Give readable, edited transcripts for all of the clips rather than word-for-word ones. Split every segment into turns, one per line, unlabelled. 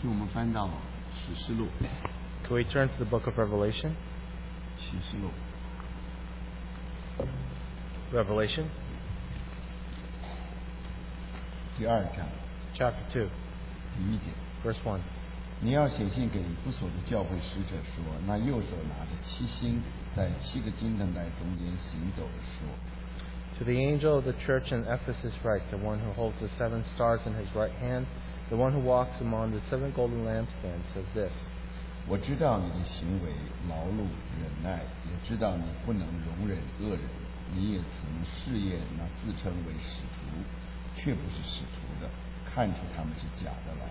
请我们翻到启示录。
Can we turn to the book of Revelation?
启示录
Revelation
第2章
chapter 2,
第1节。
verse 1.
你要写信给以弗所的教会使者说，那右手拿着7星，在7个金灯台中间行走的说。
To the angel of the church in Ephesus write, the one who holds the 7 stars in his right hand, the one who walks among the 7 golden lampstands, says this.
我知道你的行为劳碌忍耐，也知道你不能容忍恶人。你也曾试验那自称为使徒，却不是使徒的，看出他们是假的来。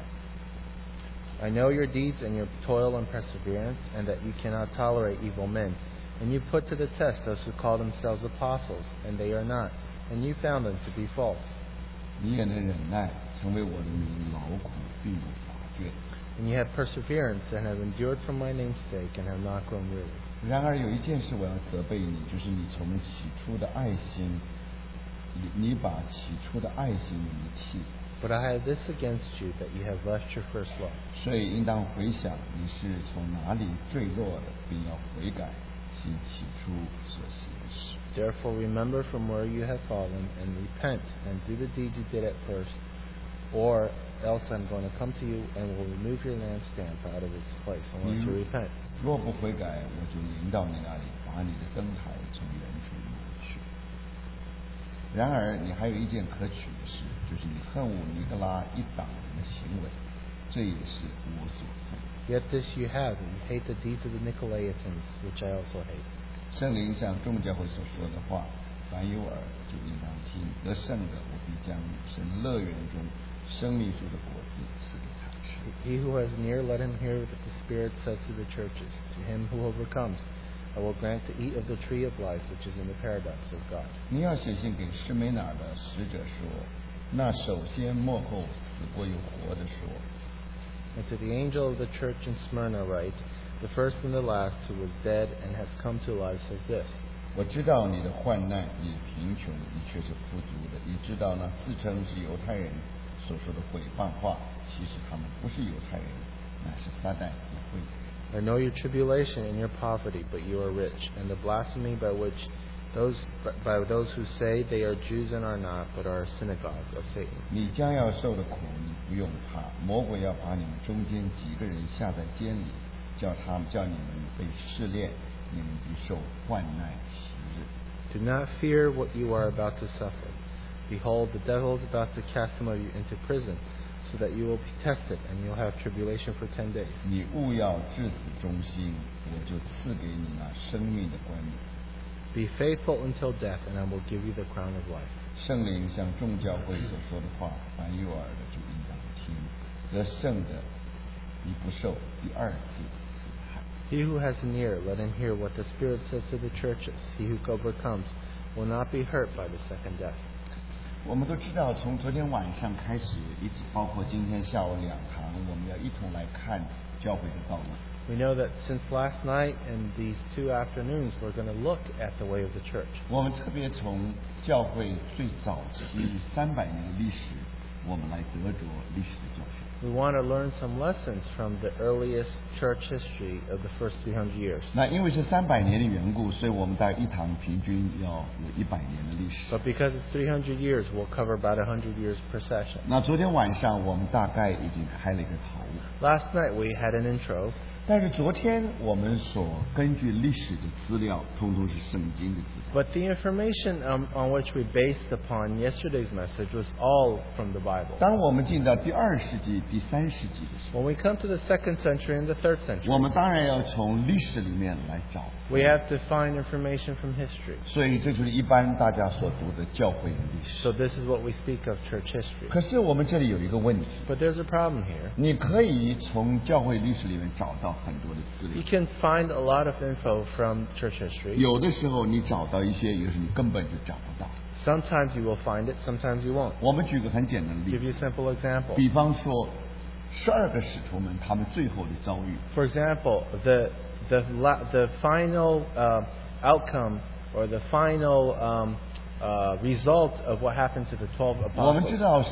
I know your deeds and your toil and perseverance, and that you cannot tolerate evil men. And you put to the test those who call themselves apostles, and they are not, and you found them to be false.
你也能忍耐，成为我的名劳苦，并不乏倦。
And you have perseverance, and have endured for my name's sake, and have not grown weary.
然而有一件事我要责备你，就是你从起初的爱心，你把起初的爱心离弃。
But I have this against you, that you have left your first love.
所以应当回想你是从哪里坠落的，并要悔改，行起初所行的事。
Therefore remember from where you have fallen, and repent, and do the deeds you did at first, or else I'm going to come to you and will remove your lampstand out of its place, unless you repent.
若不悔改，我就临到你那里，把你的灯台从原处挪去。然而你还有一件可取的事，就是你恨恶尼格拉一党人的行为，这也是我所恨。
Yet this you have, and you hate the deeds of the Nicolaitans, which I also hate.
圣灵向众教会所说的话，凡有耳就应当听。得胜的，我必将神乐园中生命树的果子赐给他吃。
He who has an ear, let him hear what the Spirit says to the churches. To him who overcomes, I will grant to eat of the tree of life, which is in the paradise of God.
你要写信给士美拿的使者说，那首先末后死过又活的说。
And to the angel of the church in Smyrna write, the first and the last, who was dead and has come to life, says this.
我知道你的患难，你的贫穷，你却是富足的。你知道那自称是犹太人所说的毁谤话，其实他们不是犹太人，乃是撒旦与会的人。
I know your tribulation and your poverty, but you are rich, and the blasphemy by those who say they are Jews and are not, but are a synagogue of Satan.
你将要受的苦，你不用怕。魔鬼要把你们中间几个人下在监里，叫你们被试炼，你们必受患难7日。
Do not fear what you are about to suffer. Behold, the devil is about to cast some of you into prison, so that you will be tested, and you'll have tribulation for 10 days.
你务要至死忠心，我就赐给你那生命的冠冕。
Be faithful until death, and I will give you the crown of life.
圣灵向众教会所说的话，凡有耳的就应当听。得胜的，你不受第2次死害。
He who has an ear, let him hear what the Spirit says to the churches. He who overcomes will not be hurt by the second death.
我们都知道，从昨天晚上开始，一直包括今天下午2堂，我们要一同来看教会的道路。
We know that since last night and these 2 afternoons, we're going to look at the way of the church.
我们特别从教会最早期300年的历史，我们来得着历史的教训。
We want to learn some lessons from the earliest church history of the first 300 years.
那因为是300年的缘故，所以我们大概一堂平均要有100年的历史。
But because it's 300 years, we'll cover about 100 years per session.
那昨天晚上我们大概已经开了一个头。
Last night we had an intro.
但是昨天我们所根据历史的资料，通通是圣经的资料。
But the information on which we based upon yesterday's message was all from the Bible.
当我们进到第2世纪、第3世纪的时候，
When we come to the 2nd century and the 3rd
我
century,
们当然要从历史里面来找。
we have to find information from history.
所以这就是一般大家所读的教会的历史。
So this is what we speak of church history.
可是我们这里有一个问题，
But there's a problem here.
你可以从教会历史里面找到很多的资
You
料，
can find a lot of info from church history.
有的时候你找到一些，有的时候你根本就找不到。
Sometimes you will find it, sometimes you won't.
我们举个很简单的例
Give you
子，
a simple example.
比方说12个使徒们他们最后的遭遇。
For example, the final outcome or the final result of what happened to the 12
我们知
apostles.
道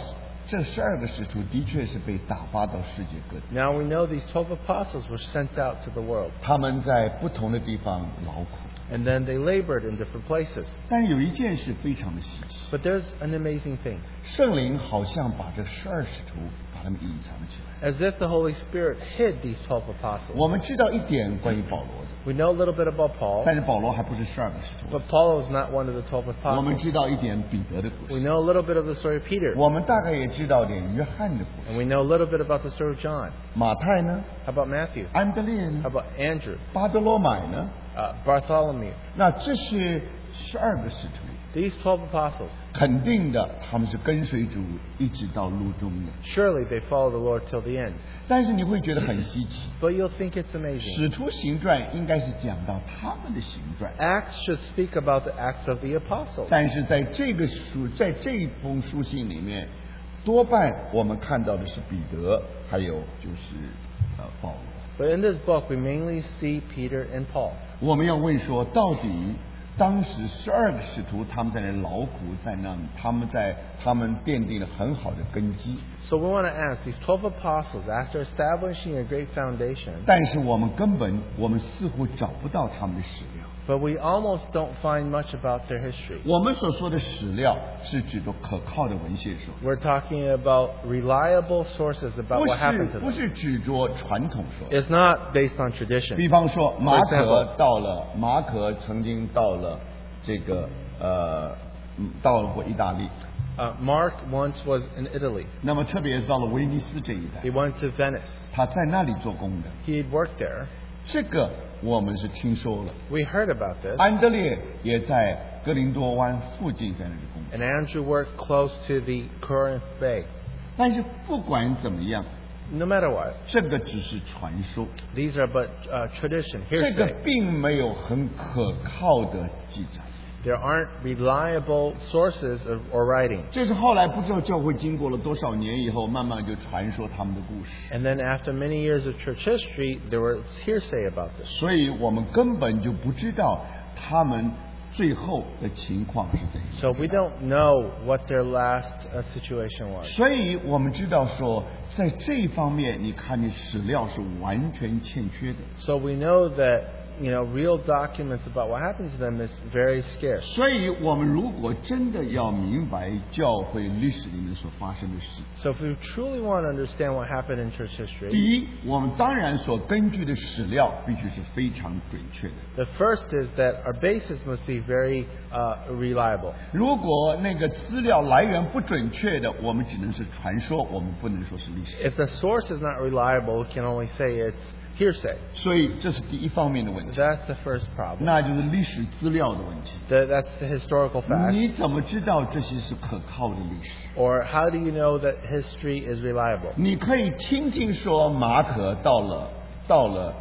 这12个使徒的确是被打发到世界各地，
Now we know these 12 apostles were sent out to the world,
他们在不同的地方劳苦。
and then they labored in different places.
但有一件事非常的稀奇，
But there's an amazing thing.
圣灵好像把这12使徒把他们隐藏起来。
As if the Holy Spirit hid these 12 apostles.
我们知道一点关于保罗的，
We know a little bit about Paul,
但是保罗还不是12个使徒。
but Paul was not one of the 12
我们
apostles.
知道一点彼得的故
We
事，
know a little bit of the story of Peter,
我们大概也知道点约翰的故
and
事。
we know a little bit about the story of John.
马太呢？
How about Matthew?
安德烈
How
呢？
about Andrew?
巴德罗买呢？
Bartholomew?
那这是12个使徒，
These 12 apostles.
肯定的，他们是跟随主一直到路中的。
Surely they follow the Lord till the end.
但是你会觉得很稀奇，
But you'll think it's amazing.
使徒行传应该是讲到他们的行传，
Acts should speak about the acts of the apostles.
但是在这个书，在这一封书信里面，多半我们看到的是彼得，还有就是保罗。
But in this book, we mainly see Peter and Paul.
我们要问说，到底当时12个使徒他们在那劳苦，在那他们奠定了很好的根基，
So we want to ask, these 12 apostles, after establishing a great foundation,
但是我们似乎找不到他们的史料。
but we almost don't find much about their history.
我们所说的史料是指着可靠的文献说，
We're talking about reliable sources about what happened to
不
them.
是指着传统说。
It's not based on tradition.
比方说，马
example
可曾经到了这个到了过意大利，
Mark once was in Italy.
那么特别是到了威尼斯这一带
He，went to Venice.
他在那里做工的。
He had worked there.
这个我们是听说了。
We heard about this.
安德烈也在哥林多湾附近在那里工作。
And Andrew worked close to the Corinth Bay.
但是不管怎么样，
No matter what,
这个只是传说，
these are but tradition,
这个
hearsay.
并没有很可靠的记载。
There aren't reliable sources or writing.
这是后来不知道教会经过了多少年以后，慢慢就传说他们的故事。
And then after many years of church history, there was hearsay about this.
所以我们根本就不知道他们最后的情况是怎样。
So we don't know what their last situation was.
所以我们知道说，在这一方面，你看你史料是完全欠缺的。
So we know that, real documents about what happened to them is very scarce.
所以我们如果真的要明白教会历史里面所发生的事，
So if we truly want to understand what happened in church
第
history,
一，我们当然所根据的史料必须是非常准确的。
the first is that our basis must be very reliable.
如果那个资料来源不准确的，我们只能是传说，我们不能说是历史。
If the source is not reliable, we can only say it's hearsay.
所以这是第一方面的问题，
That's the first problem.
那就是历史资料的问题。
That's the historical fact.
你怎么知道这些是可靠的历史？
Or how do you know that history is reliable?
你可以听说马可到了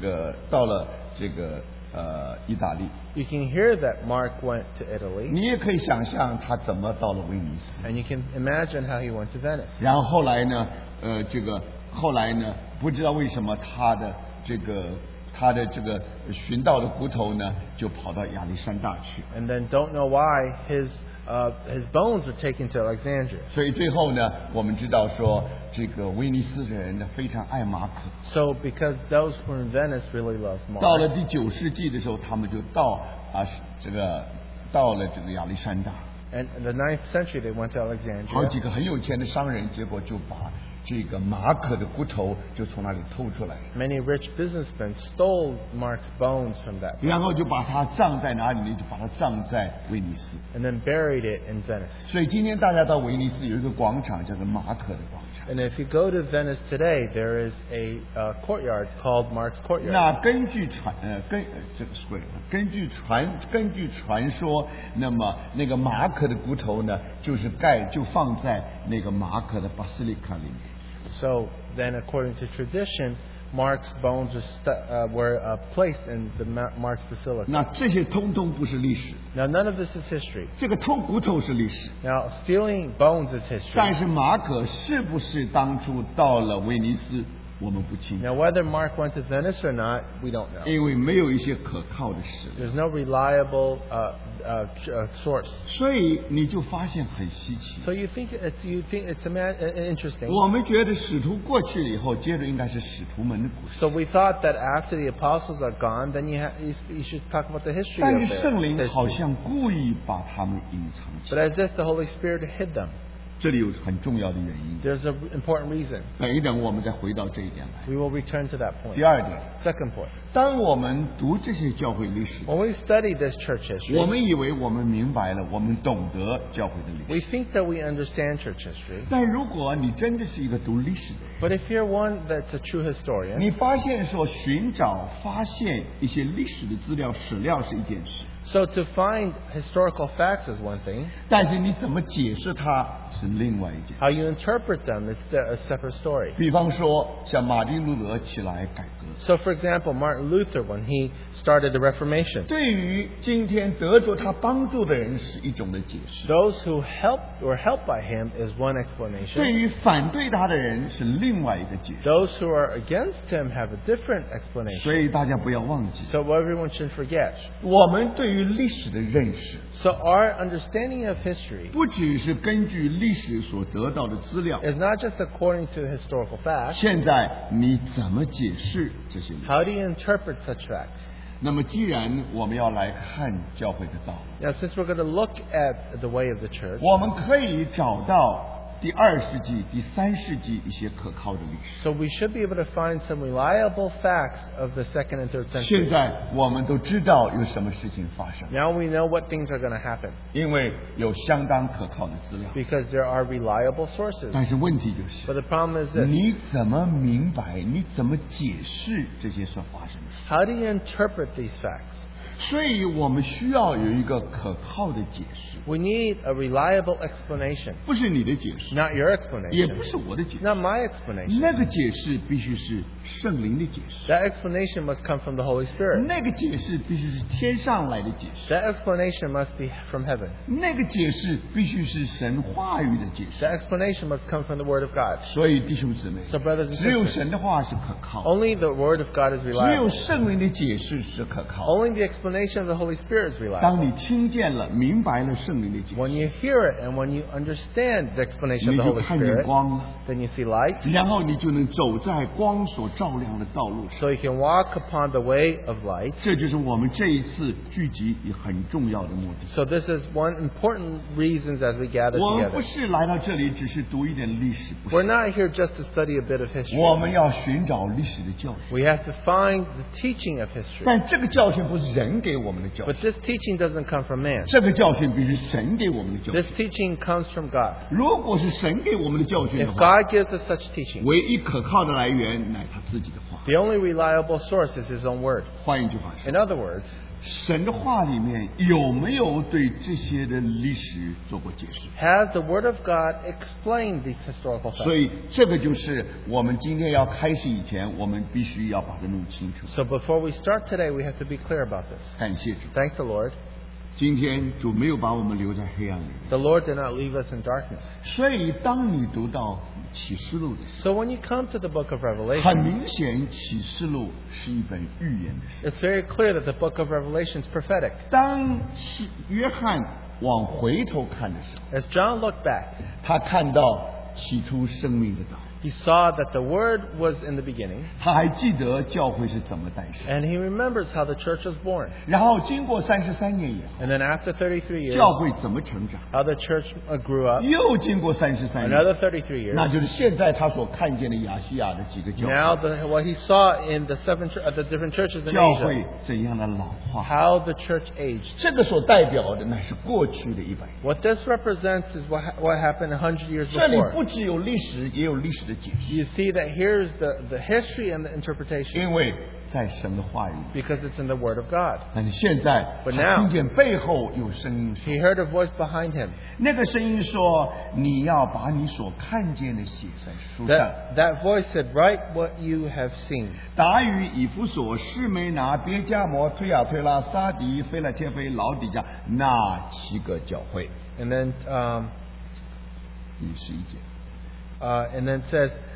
意大利，
You can hear that Mark went to Italy,
你也可以想象他怎么到了威尼斯。
and you can imagine how he went to Venice.
然后后来呢，不知道为什么他的这个寻到的骨头呢，就跑到亚历山大去。
And then don't know why his bones were taken to Alexandria.
所以最后呢，我们知道说，这个威尼斯的人呢非常爱马可。
So because those who were in Venice really loved
到了
Mark.
第9世纪的时候，他们就到了这个亚历山大。
And in the 9th century, they went to
好
Alexandria.
几个很有钱的商人，结果就把这个马可的骨头就从那里偷出来，
Many rich businessmen stole Mark's bones from that,
然后就把它葬在哪里呢？就把它葬在威尼斯。
and then buried it in Venice.
所以今天大家到威尼斯有一个广场叫做马可的广场。
And if you go to Venice today, there is a courtyard called Mark's Courtyard.
那根据传说，那么那个马可的骨头呢，就放在那个马可的巴斯利卡里面。
So then, according to tradition, Mark's bones were placed in the Mark's Basilica.
那这些通通不是历史，
Now, none of this is history.
这个偷骨头是历史。
Now, stealing bones is history.
但是马可是不是当初到了威尼斯我们不清楚，
Now, whether Mark went to Venice or not, we don't know.
因为没有一些可靠的史料，
There's no reliable source.
所以你就发现很稀奇。
So you think it's interesting.
我们觉得使徒过去了以后，接着应该是使徒们的故事。
So we thought that after the apostles are gone, then you should talk about the history
但
of
是圣
their
灵好
history.
像故意把他们隐藏起
But
来，
as if the Holy Spirit hid them.
这里有很重要的原因。
There's an important reason.
等一等，我们再回到这一点来。
We will return to that point.
第二点，
Second point.
当我们读这些教会历史，
When we study this church
我
history,
们以为我们明白了，我们懂得教会的历
we
史。
think that we understand church history.
但如果你真的是一个读历史的人，
But if you're one that's a true historian,
你发现说寻找、发现一些历史的资料、史料是一件事，
so to find historical facts is one thing.
但是你怎么解释它是另外一件。
How you interpret them is a separate story.
比方说，像马丁路德起来改革，
So, for example, Martin Luther, when he started the Reformation,
对于今天得着他帮助的人是一种的解释，
those who were helped by him is one
对
explanation.
于反对他的人是另外一个解释。
Those who are against him have a different explanation.
所以大家不要忘记，
So everyone should forget.
我们对于历史的认识，
So our understanding of history
不只是根据历史所得到的资料。
is not just according to historical facts.
现在你怎么解释这些历史？
How do you interpret such facts?
那么，既然我们要来看教会的道路，
Now, since we're going to look at the way of the church,
我们可以找到第2世纪、第3世纪一些可靠的历史。
so we should be able to find some reliable facts of the 2nd and 3rd
现
century.
在我们都知道有什么事情发生，
Now we know what things are going to happen
因为有相当可靠的资料。
because there are reliable sources.
但是问题就是，
But the problem is this.
你怎么明白？你怎么解释这些所发生的事？
How do you interpret these facts?
所以我们需要有一个可靠的解释，
We need a reliable explanation.
不是你的解释，
Not your
也不
explanation.
是我的解释，
Not my explanation.
那个解释必须是圣灵的解释，
That explanation must come from the Holy Spirit.
那个解释必须是天上来的解释，
That explanation must be from heaven.
那个解释必须是神话语的解释。
That explanation must come from the Word of God.
所以弟兄姊妹，
So, brothers and
只有
sisters,
神的话是可靠的，
only the Word of God is
只有
reliable.
圣灵的解释是可靠的。
Only the explanation of the Holy Spirit is reliable.
当你听见了、明白了圣灵的解
When
释，
you hear it and when you understand the explanation
你
of the
就
Holy
看见
Spirit,
光了，
then you see light.
然后你就能走在光所照亮的道路上。
So you can walk upon the way of light.
这就是我们这一次聚集很重要的目的。
So this is one important reasons as we gather
我们不
together.
是来到这里只是读一点历史，不
We're
是。
not here just to study a bit of
我
history.
们要寻找历史的教训，
We have to find the teaching of history.
但这个教训不是人给我们的教
But
训，
this teaching doesn't come from man.
这个教训必须神给我们的教
This
训。
teaching comes from God.
如果是神给我们的教训的
If
话，
God gives us such teaching,
唯一可靠的来源乃他自己的话。
the only reliable source is His own Word.
换一句话说，
In other words,
神的话里面有没有对这些的历史做过解释？
has the Word of God explained these historical
所
facts?
以这个就是我们今天要开始以前，我们必须要把它弄清楚。
So before we start today, we have to be clear about this.
感谢主，
Thank the Lord.
今天主没有把我们留在黑暗里。
The Lord did not leave us in darkness.
所以当你读到启示录的时
So when you come to the book of
候，
Revelation,
很明显启示录是一本预言的书。
it's very clear that the book of Revelation is prophetic.
当约翰往回头看的时候，
As John looked back,
他看到起初生命的道，
he saw that the Word was in the beginning,
他还记得教会是怎么诞生。
and he remembers how the church was born.
然后经过33年以后，
And then after 33 years,
教会怎么成长？
how the church grew up.
又经过33年，
Another 33
那
years.
就是现在他所看见的亚细亚的几个教
Now
会，
what he saw in the the different churches in
教会
Asia,
怎样的老化？
how the church aged.
这个所代表的那是过去的100年。
What this represents is what happened 100 years
这里
before.
不只有历史，也有历史的解释，
You see that here's the history and the interpretation
因为在神的话语里。
because it's in the Word of God.
但是现在
But
他
now-
听见背后有声音说
He heard a voice behind him.
那个声音说：“你要把你所看见的写在书上。
That voice said, "Write what you have seen." ”
达于以弗所、士梅拿、别迦摩、推亚推拉、撒迪、菲拉铁菲、老底加那7个教会。
And then
第11节，
and then says,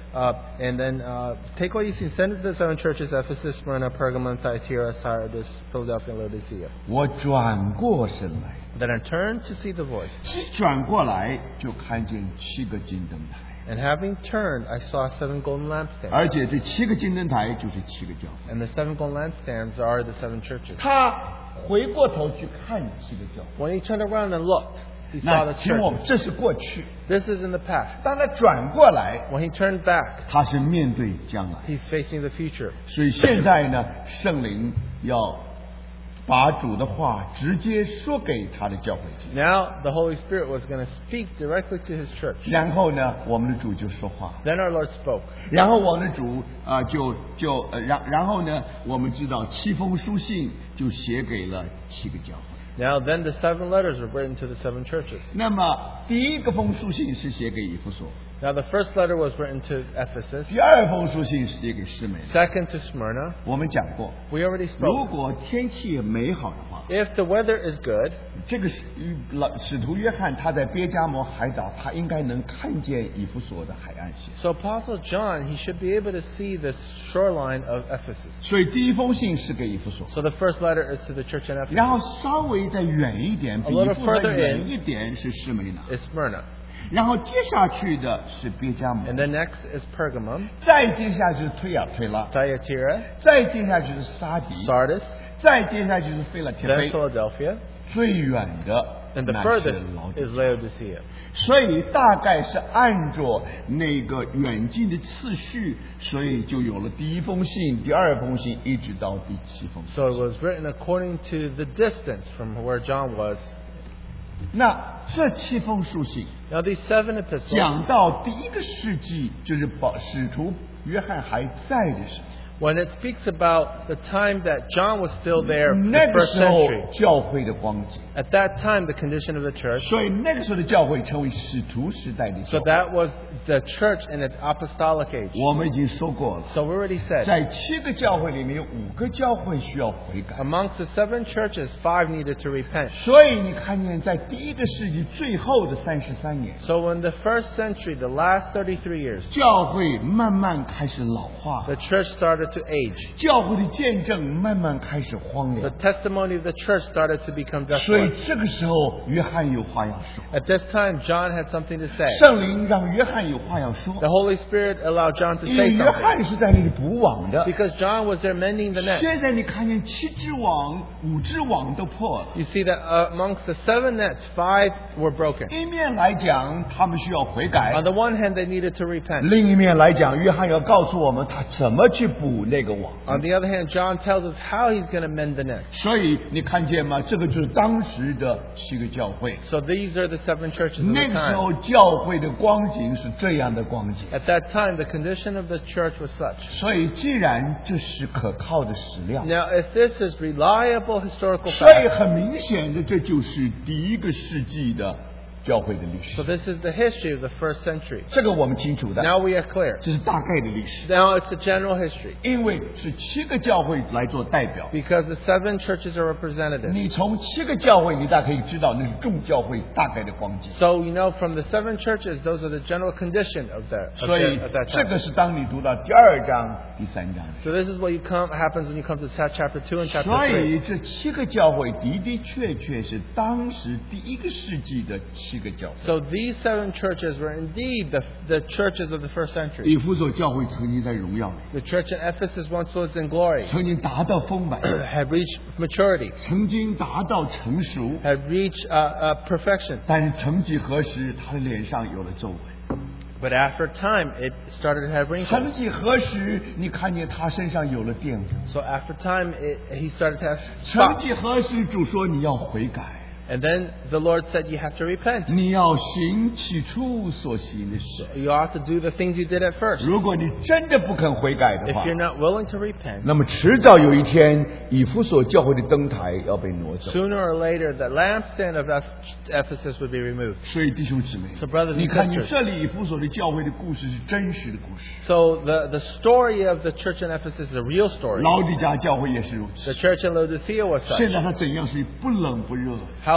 And then take what you see, send it to the 7 churches: Ephesus, Smyrna, Pergamum, Thyatira, Sardis, Philadelphia, and Laodicea.
我转过身来，
Then I turned to see the voice.
一转过来就看见7个金灯台，
And having turned, I saw 7 golden lampstands.
而且这7个金灯台就是7个教会。
And the 7 golden lampstands are the 7 churches.
他回过头去看7个教会，
When he turned around and looked, he saw
那
the
请我们
churches.
这是过去。
This is in the past.
当他转过来，
When he turned back,
他是面对将来。
he's facing the future.
所以现在呢，圣灵要把主的话直接说给他的教会听，
Now the Holy Spirit was going to speak directly to his church.
然后呢，我们的主就说话，
Then our Lord spoke.
然后我们的主然后呢，我们知道7封书信就写给了7个教会。
Now then the 7 letters were written to the 7 churches.
那么第一个封书信是写给以弗所，
Now the first letter was written to Ephesus.
第二封书信是写给士美。
Second to Smyrna.
我们讲过，
We already
如
spoke.
果天气美好的话，
If the weather is good,
这个使徒约翰他在别加摩海岛，他应该能看见以弗所的海岸线。
so Apostle John, he should be able to see the shoreline of Ephesus.
所以第一封信是给以弗所，
So the first letter is to the church in
然
Ephesus.
后稍微再远一点，比
A little
以弗所
further
远
in
一点是士美拿，
Is Smyrna.
然后接下去的是别加摩，
And then next is Pergamum,
再接下去是推亚推拉，
Thyatira,
再接下去是撒迪，
Sardis,
再接下去是腓拉铁
then
菲，
Philadelphia,
最远的
and the
那
furthest
是老底
is
嘉。
Laodicea.
所以大概是按照那个远近的次序，所以就有了第一封信、第二封信，一直到第7封信。
So it was written according to the distance from where John was.
那这7封书信
Now these 7 epistles,
讲到第1个世纪，就是使徒约翰还在的时候，
when it speaks about the time that John was still there,
那
the
个
first
时候
century,
教会的光景，
at that time the condition of the church,
所以那个时候的教会成为使徒时代的
so
教会。
that was the church in its apostolic age.
我们已经说过了，
So we already said,
在7个教会里面，5个教会需要悔改。
amongst the 7 churches, 5 needed to repent.
所以你看见，在第1个世纪最后的33年，
So in the first century, the last 33 years,
教会慢慢开始老化，
the church started to age.
教会的见证慢慢开始荒
The
凉。
testimony of the church started to become
所以
desolate.
这个时候，约翰有话要说，
At this time, John had something to say.
圣灵让约翰有话要说，
The Holy Spirit allowed John to
因为
say
约
something.
翰是在那里补网的。
Because John was there mending the net.
现在你看见7只网、5只网都破了。
You see that amongst the 7 nets, 5 were broken.
一面来讲，他们需要悔改；
On the one hand, they needed to repent.
另一面来讲，约翰要告诉我们他怎么去补那个网。
On the other hand, John tells us how he's going to mend the net.
所以你看见吗？这个就是当时的7个教会。
So these are the 7 churches of
那
the
个时
time.
候教会的光景是这样的光景。
At that time, the condition of the church was such.
所以既然这是可靠的史料，
Now, if this is reliable historical
所以
fact,
很明显的，这就是第1个世纪的教会的历
so
史。
this is the history of the first century.
这个我们清楚的，
Now we are clear.
这是大概的历史，
Now it's a general history.
因为是7个教会来做代表。
Because the 7 churches are representative.
你从7个教会，你大概可以知道那是众教会大概的光景。
So you know from the 7 churches, those are the general condition of
所以
that
这
time.
个是当你读到第2章、第3章的。
So this is what happens when you come to chapter 2 and chapter
所
3.
以这7个教会的的确确是当时第1个世纪的7个教会。
So these 7 churches were indeed the churches of the first century.
以弗所教会曾经在荣耀里，
The church in Ephesus once was in glory,
曾经达到丰满，
had reached maturity,
曾经达到成熟，
had reached perfection.
但是曾几何时，他的脸上有了皱纹。
But after time, it started to have
曾
wrinkles.
几何时，你看见他身上有了玷污。
So after time, he started to have
曾
spots.
几何时，主说你要悔改，
And then the Lord said, you have to repent.
你要行起初所行的事。
You ought to do the things you did at first.
如果你真的不肯悔改的
If
话，
you're not willing to repent,
那么迟早有一天，以弗所教会的灯台要被挪走。
sooner or later, the lampstand of Ephesus would be removed.
所以弟兄姊妹
So brothers and
你看你
sisters
这里以弗所的教会的故事是真实的故事，
So the story of the church in Ephesus is a real story.
老底嘉教会也是如此。
The church in Laodicea was
现
such.
在它怎样是不冷不热，
How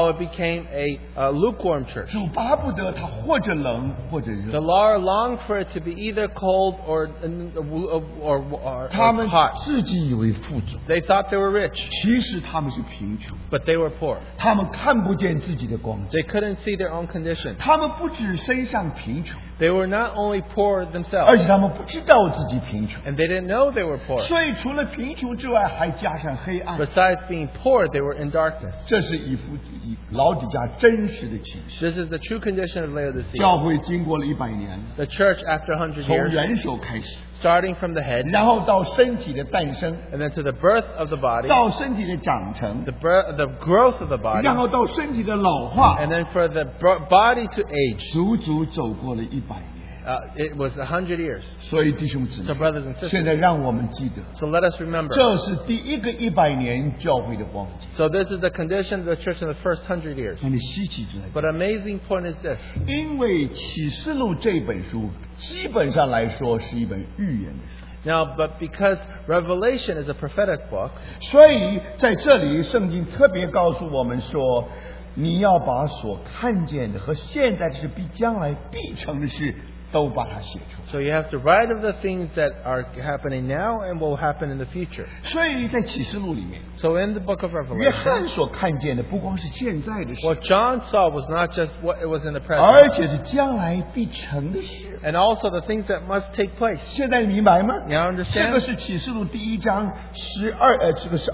how it became a lukewarm church.
主巴不得它或者冷或者
The
热。
Lord longed for it to be either cold or
他们
hot.
自己以为富足，
They thought they were rich,
其实他们是贫穷。
but they were poor.
他们看不见自己的光景，
They couldn't see their own condition.
他们不止身上贫穷，
They were not only poor
而
themselves,
且他们不知道自己贫穷。
and they didn't know they were poor.
所以除了贫穷之外，还加上黑暗。
Besides being poor, they were in darkness.
这是以老底家真实的情形。
This is the true condition of Laodicea.
教会经过了100年，
The church, after 100
从
years,
元首开始，
starting from the head,
然后到身体的诞生，
and then to the birth of the body,
到身体的长成，
the growth of the body,
然后到身体的老化，
and then for the body to age.
足足走过了100年。
It was 100 years.
所以弟兄姊
So
妹，
brothers and
现
sisters,
在让我们记得，
so let us remember.
这是第一个100年教会的光景。
So this is the condition of the church in the first 100 years.
那你稀奇之来，
But amazing point is this.
因为启示录这本书基本上来说是一本预言的书，
Now, but because Revelation is a prophetic book,
所以在这里圣经特别告诉我们说，你要把所看见的和现在的事比将来必成的事都把它写出来。
so you have to write of the things that are happening now and will happen in the future.
所以在启示录里面，
So in the book of
约
Revelation,
翰所看见的不光是现在的事，
what John saw was not just what it was in the
而
present,
且是将来必成的事。
and also the things that must take place.
现在你明白吗？
You
这个
understand?
是启示录第1章这个是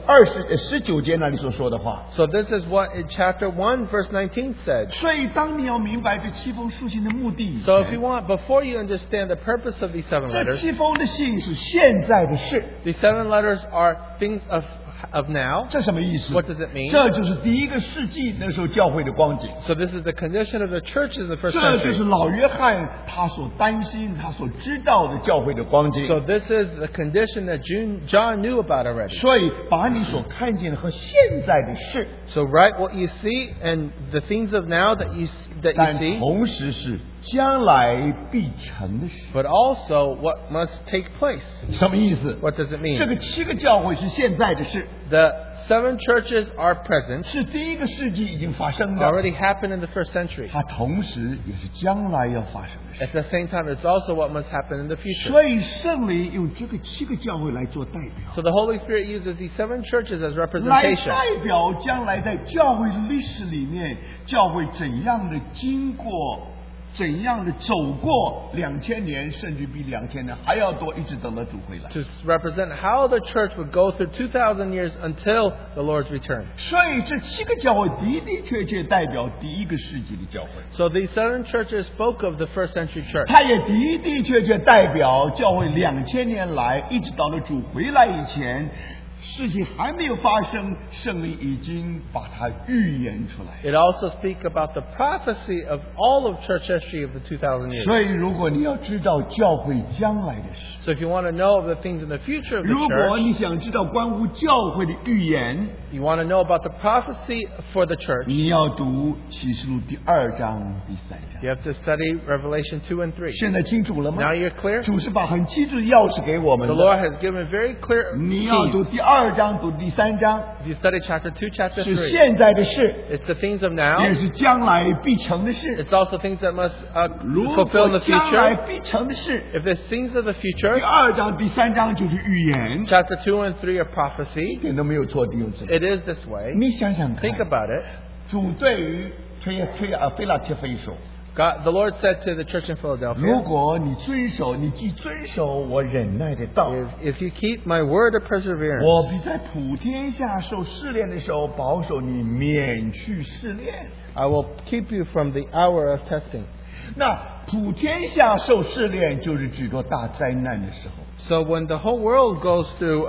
19节那里所说的话。
So this is what in chapter 1, verse 19 said.
所以当你要明白这7封书信的目的以
So if you
前，
want, before you understand the purpose of these 7
这
letters,
7封的信是现在的事，
these 7 letters are things of now.
这什么意思？
What does it mean?
这就是第1个世纪那时候教会的光景。
So this is the condition of the church in the first
这就是
century.
老约翰他所担心、他所知道的教会的光景。
So this is the condition that John knew about already.
所以把你所看见的和现在的事，
So write what you see and the things of now that you
但
see,
同时是将来必成的事。
but also what must take place.
什么意思？
What does it
这
mean?
个7个教会是现在的事，
The 7 churches are present,
是第1个世纪已经发生的，
already happened in the first century.
它同时也是将来要发生的事。
At the same time, it's also what must happen in the future.
所以圣灵用这个7个教会来做代表，
So the Holy Spirit uses these 7 churches as
来
representation.
代表将来在教会历史里面，教会怎样的经过，怎样的走过2000年，甚至比2000年还要多，一直等到主回来。
To represent how the church would go through 2,000 years until the Lord's return.
所以这7个教会的的确确代表第1个世纪的教会，
So these 7 churches spoke of the first century church.
它也的的确确代表教会2000年来，一直到了主回来以前，事情还没有发生，圣灵已经把它预言出来。
It also speaks about the prophecy of all of church history of the 2,000 years.
所以，如果你要知道教会将来的事，
So if you want to know of the things in the future of the
如果
church,
你想知道关乎教会的预言，
you want to know about the prophecy for the church,
你要读启示录第2章、第3章。
you have to study Revelation 2 and 3.
现在清楚了吗？
Now you're clear?
主是把很清楚的钥匙给我们
The
的。
Lord has given very clear
你要读
keys.
第2章，读第3章，
If you study chapter 2, chapter
是
3,
现在的事，
it's the things of now.
也是将来必成的事。
It's also things that must
如
fulfill in
果
the
将来
future.
必成的事，
If there's things of the
第
future,
2章、第3章就是预言，
chapter 2 and 3 are
一
prophecy.
点都没有错，弟兄姊妹。
It is this way.
你想想看
Think，about it.
主对于菲拉铁菲说。
The Lord said to the church in
如
Philadelphia,
果你既遵守我忍耐的道，
if you keep my word of perseverance,
我必在普天下受试炼的时候保守你，免去试炼。
I will keep you from the hour of testing.
那普天下受试炼，就是指着大灾难的时候。
So when the whole world goes through,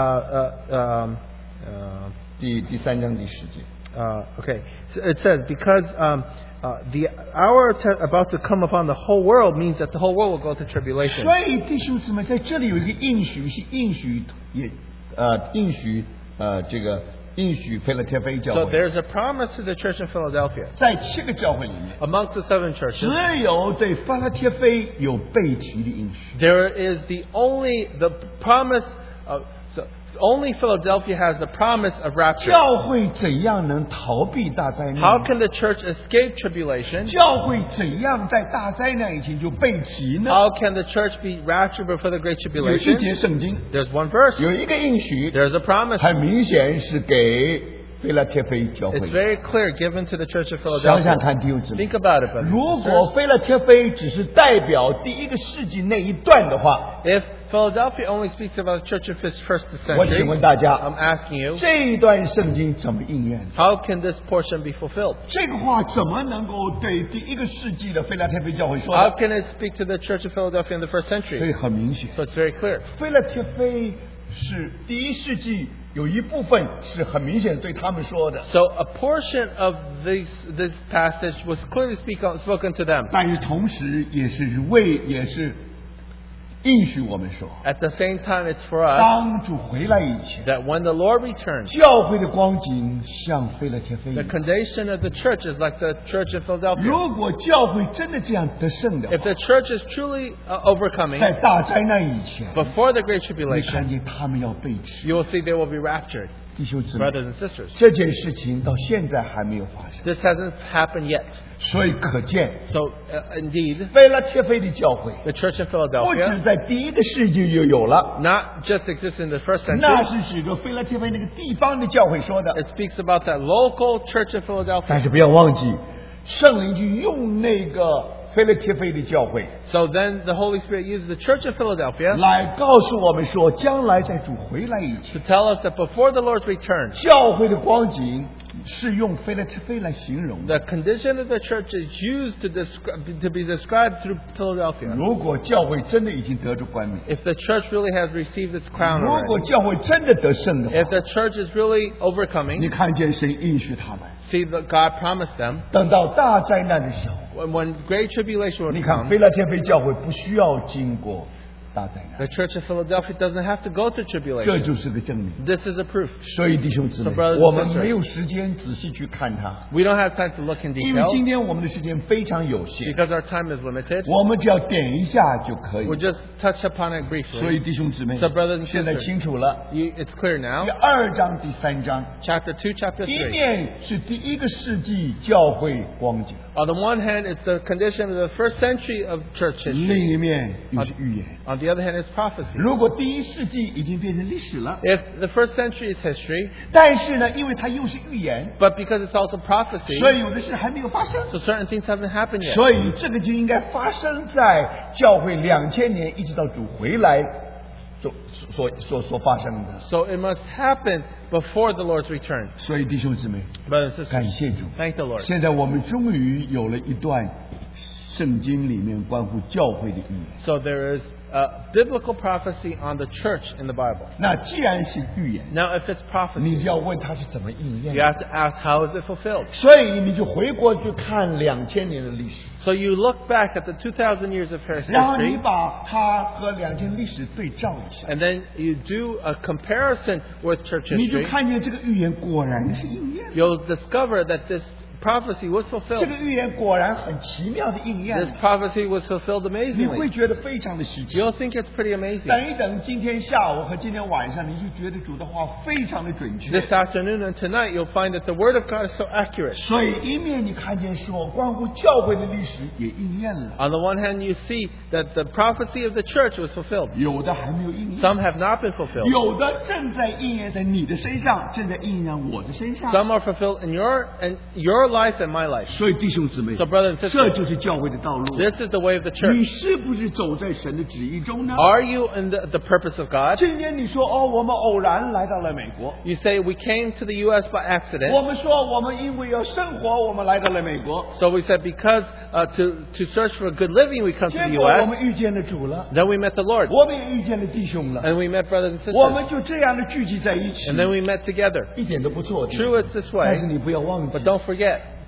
第3章第10节。
okay, so it says because the hour about to come upon the whole world means that the whole world will go through tribulation.
所以弟兄姊妹，在这里有一个应许，是应许菲拉铁菲教
So
会，
there's a promise to the church in Philadelphia.
在7个教会里面，
Amongst the 7 churches,
只有对菲拉铁菲有被提的应许。
there is the promise of. only Philadelphia has the promise of rapture.
教会怎样能逃避大灾
How
难？
can the church escape tribulation?
教会怎样在大灾难以前就备齐呢？
How can the church be raptured before the great
有一
tribulation?
节圣经
There's one verse.
有一个应许，
There's a promise.
很明显是给菲拉铁菲教
It's
会。
very clear given to the church of
想想
Philadelphia.
看，弟兄姊妹，
Think about it, brothers
如
and
果
sisters.
菲拉铁菲只是代表第一个世纪那一段的话，
If Philadelphia only speaks about the church of its first
我请
century,
问大家，
I'm asking you,
这一段圣经怎么应验？
how can this portion be fulfilled?
这个话怎么能够对第一个世纪的菲拉铁菲教会说
How
的？
can it speak to the church of Philadelphia in the first
所
century?
以很明显，
So it's very clear.
菲拉铁菲是第一世纪有一部分是很明显对他们说的，
So a portion of this passage was clearly spoken to them.
但是同时也是应许我们说，
At the same time, it's for us
当主回来以前，
that when the Lord returns,
教会的光景像菲拉铁菲一
the
样。
condition of the church is like the church of Philadelphia.
如果教会真的这样得胜的
If
话，
the church is truly overcoming
在大灾难以前，
before the Great
你看
Tribulation,
见他们要被吃。
you will see they will be raptured,
弟兄姊妹，
brothers and sisters.
这件事情到现在还没有发生，
This hasn't happened yet.
所以可见
So, indeed,
菲拉铁菲的教会
the church of
不
Philadelphia
止在第一个世纪就有了，
not just exists in the first
那
century.
是指着菲拉铁菲那个地方的教会说的。
It speaks about that local church of
但
Philadelphia.
是不要忘记，圣灵就用那个菲拉铁菲的教会
So then the Holy Spirit uses the church of Philadelphia
来告诉我们说，将来在主回来以
to
前，
tell us that before the Lord's return,
教会的光景是用菲拉铁菲来形容的。
the condition of the church is used to be described through Philadelphia.
如果教会真的已经得着冠冕，
If the church really has received its crown
如果
already,
教会真的得胜的话，
if the church is really
你
overcoming,
看见神应许他们，
see that God promised them,
等到大灾难的时候，
when great tribulation
你
would
看
come,
菲拉铁菲教会不需要经过大灾难，
the church of Philadelphia doesn't have to go through
这
tribulation.
就是个证明。
This is a proof.
所以弟兄姊妹
So brothers and，
我们
sisters
没有时间仔细去看它，
We don't have time to look in
因为
detail
今天我们的时间非常有限，
because our time is limited.
我们只要点一下就可以
We'll。just touch upon it
所以
briefly.
弟兄姊妹
So brothers and，
现在
sisters
清楚了。
It's clear
第
now.
2章、第3章，
Chapter 2, chapter
一
3.
面是第一个世纪教会光景，
On the one hand, it's the condition of the first century of church history.
另一面又是预言。
On the other hand, it's prophecy.
如果第一世纪已经变成历史了，
If the first century is history,
但是呢，因为它又是预言，
but because it's also prophecy,
所以有的事还没有发生，
so certain things haven't happened yet.
所以这个就应该发生在教会2000年一直到主回来所发生的。
So it must happen before the Lord's return.
所以弟兄姊妹，
Brothers and
感
sisters,
谢主，
thank the Lord.
现在我们终于有了一段圣经里面关乎教会的预言。
So there is a biblical prophecy on the church in the Bible.
那既然是预言，
Now, if it's
你
prophecy,
就要问它是怎么应验
you
的。
have to ask, how is it fulfilled?
所以你就回过去看2000年的历史，
So you look back at the 2,000 years of
然后你
history,
把它和2000历史对照一下，
and then you do a comparison with church
你就
history,
看见这个预言果然是应验了。
you'll discover that this prophecy was
这
fulfilled.
个预言果然很奇妙的应验
This
了，
prophecy was fulfilled
你会
amazingly.
觉得非常的稀奇。
You'll think it's pretty amazing.
等一等，今天下午和今天晚上，你就觉得主的话非常的准确。
This afternoon and tonight, you'll find that the Word of God is so accurate.
所以一面你看见说关乎教会的历史也应验了，
On the one hand, you see that the prophecy of the church was fulfilled.
有的还没有应验，
Some have not been fulfilled.
有的正在应验在你的身上，正在应验在我的身上。
Some are fulfilled in your life and my life.
所以弟兄姊妹，
So brothers and
这
sisters,
就是教会的道路。
this is the way of the
你
church.
是不是走在神的旨意中呢？
Are you in the purpose of God?
今天你说哦，我们偶然来到了美国，
You say we came to the U.S. by
我
accident.
们说我们因为要生活，我们来到了美国，
So we said because to search for good living we come to
结
the
果我
U.S.
们遇见了主了，
Then we met the Lord.
我们也遇见了弟兄了，
And we met brothers and
我
sisters.
们就这样的聚集在一起
And，then we met together.
一点都不错。
True, it's this
但是
way.
你不要忘记
But，don't forget,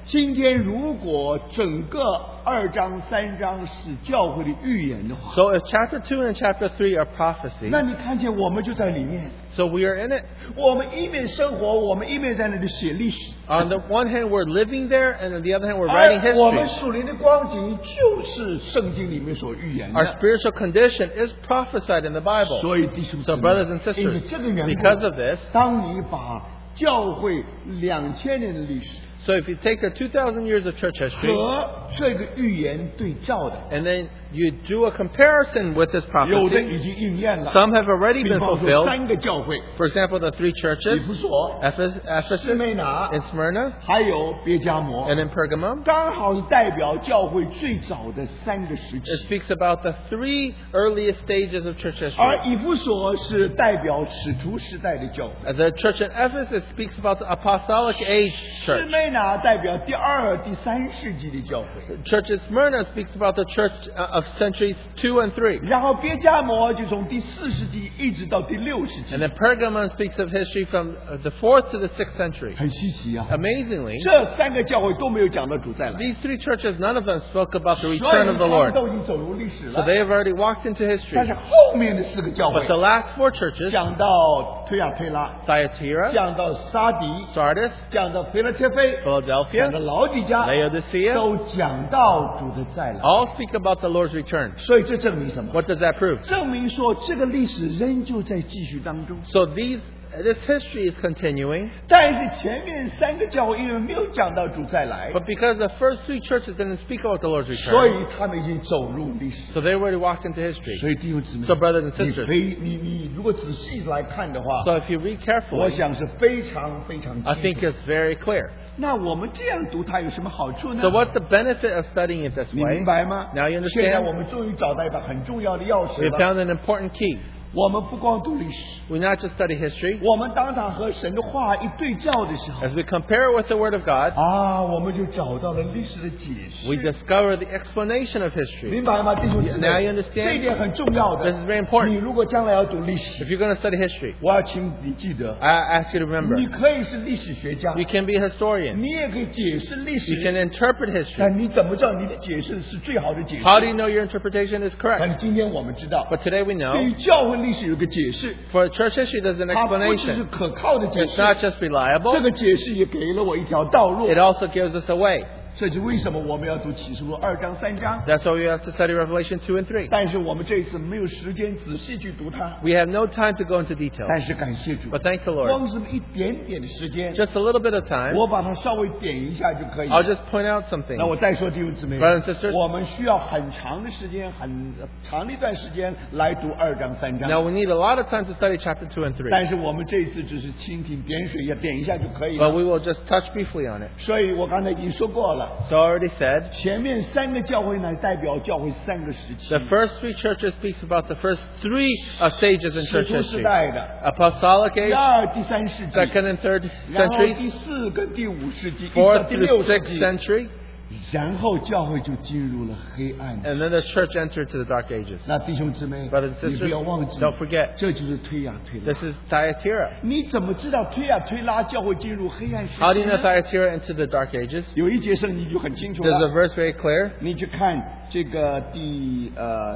今天如果整个2章3章是教会的预言的话，
So if chapter 2 and chapter 3 are prophecy,
那你看见我们就在里面，
so we are in it.
我们一面生活，我们一面在那里写历史。
On the one hand, we're living there, and on the other hand, we're writing
而我们
history.
属灵的光景就是圣经里面所预言
Our
的。
spiritual condition is prophesied in the Bible.
所以弟兄姊
So
妹，
brothers and
因为
sisters,
这个缘
because
故
of this,
当你把教会2000年的历史
so if you take the 2,000 years of church history,
和这个预言对照的，
and then you do a comparison with this
有的
prophecy,
已经应验了。
some have already
比
been
方说
fulfilled.
3个教会，
For example, the 3
以
churches,
弗所、 斯
Ephesus,
美拿，
in Smyrna,
还有别迦摩，
and in Pergamum.
刚好是代表教会最早的3个时
It
期。
speaks about the 3 earliest stages of church
而
history.
以弗所是代表使徒时代的教会，
The church in Ephesus speaks about the apostolic age
斯
church.
美拿代表第2、第3世纪的教会，
The church in Smyrna speaks about the church of centuries 2 and 3.
然后别迦摩就从第4世纪一直到第6世纪
And，then Pergamum speaks of history from the 4th to the 6th century.
很稀奇啊。
Amazingly,
这3个教会都没有讲到主再来，
these 3 churches, none of them spoke about the
所以
return
他
of the
们
Lord.
都已经走入历史
So
了。
they have already walked into
但是
history.
后面的4个教
But
会
the last 4 churches,
讲到推亚推拉，
Thyatira,
讲到沙迪，
Sardis,
讲到腓拉铁菲，讲
Philadelphia,
到老底嘉，
Laodicea,
都讲到主的再来。
all speak about the Lord's return.
所以这证明什么？
What does that prove?
证明说这个历史仍旧在继续当中。
So this history is continuing,
但是前面3个教会因为没有讲到主再来，
but because the first 3 churches didn't speak about the Lord's
所
return,
以他们已经走入历史。
so they already walked into history.
所以弟兄姊妹，
So brothers and
你
sisters,
你如果仔细来看的话，
so if you read
我
carefully,
想是非常非常
I
清
think
楚。
it's very clear.
那我们这样读它有什么好处呢
So？what's the benefit of studying it this
你
way?
明白吗？
Now you
现在
understand?
我们终于找到一把很重要的钥匙
We
了。
found an important key.
我们不光读历史，
We not just study history.
我们当场和神的话一对照的时候，
As we compare it with the Word of God,
我们就找到了历史的解
we
释。
discover the explanation of history.
明白吗，弟兄姊妹
Now you understand?
这一点很重要的。
This is very important.
你如果将来要读历史，
If you're going to study history,
我要请你记得，
I ask you to remember,
你可以是历史学家，
you can be a historian.
你也可以解释历
You can
史，
interpret history.
但你怎么知道你的解释是最好的解释？
How do you know your interpretation is
但
correct?
今天我们知道，
But today we
对
know
于教会历史有个解释，
for church history there's an
它不只是
explanation.
可靠的解
It's
释，
not just
这
reliable,
个解释也给了我一条道路
it。also gives us a way.
这就为什么我们要读启示录2章3章。
That's why we have to study Revelation 2 and 3.
但是我们这一次没有时间仔细去读它，
We have no time to go into detail.
但是感谢主，
But thank the Lord.
光是一点点的时间，
Just a little bit of time.
我把它稍微点一下就可以
I'll
了。
just point out some
那我
things.
再说弟兄姊妹
Brothers and sisters，
我们需要很长的时间，很长的一段时间来读2章3章。
Now we need a lot of time to study chapter 2 and 3.
但是我们这一次只是蜻蜓点水，也点一下就可以
But
了。
we will just touch briefly on it.
所以我刚才已经说过了，
So I already said,
前面3个教会呢，代表教会3个时期
the：first 3 churches speaks about the first 3 stages in
使
church
徒时
history.
代的
Apostolic
第
age,
2、第3世纪，
2nd and 3rd
然后
centuries,
第4跟第5世纪，一直到
4th
第
through
6世
6th
纪，
century,
然后教会就进入了黑暗。
and then the church entered to the dark ages.
那弟兄姊妹
Brothers and，
你不要
sisters,
忘记，
don't forget,
这就是推呀推拉。
this is Thyatira.
你怎么知道推呀推拉教会进入黑暗时
How do
期
you know
呢？
Thyatira into the dark ages?
有一节圣经就很清楚
There's a
了，
verse very clear.
你去看这个第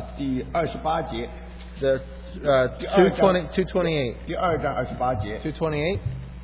28节，
The 228.
第2章28节，
228.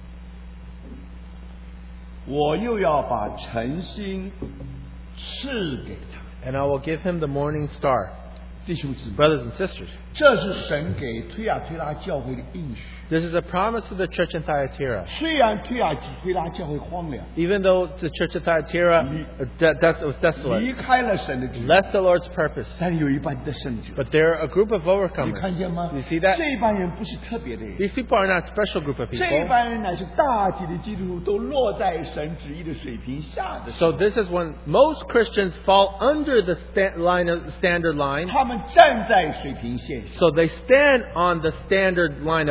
我又要把晨星赐给他。
And I will give him the morning star.
弟兄姊妹，
Brothers and sisters,
这是神给推呀推拉教会的应许。
this is a promise to the church in Thyatira.
虽然推呀推拉教会荒凉，
Even though the church of Thyatira was desolate,
离开了神的旨意，
left the Lord's purpose,
但有一班的圣者，
but they're a group of
你
overcomers.
看见吗
You see that?
这班人不是特别的人，
These people are not a special group of
这
people.
班人乃是大体的基督徒都落在神旨意的水平下的。
So this is when most Christians fall under the standard line.
他们站在水平线上，
So they stand on the standard line of God.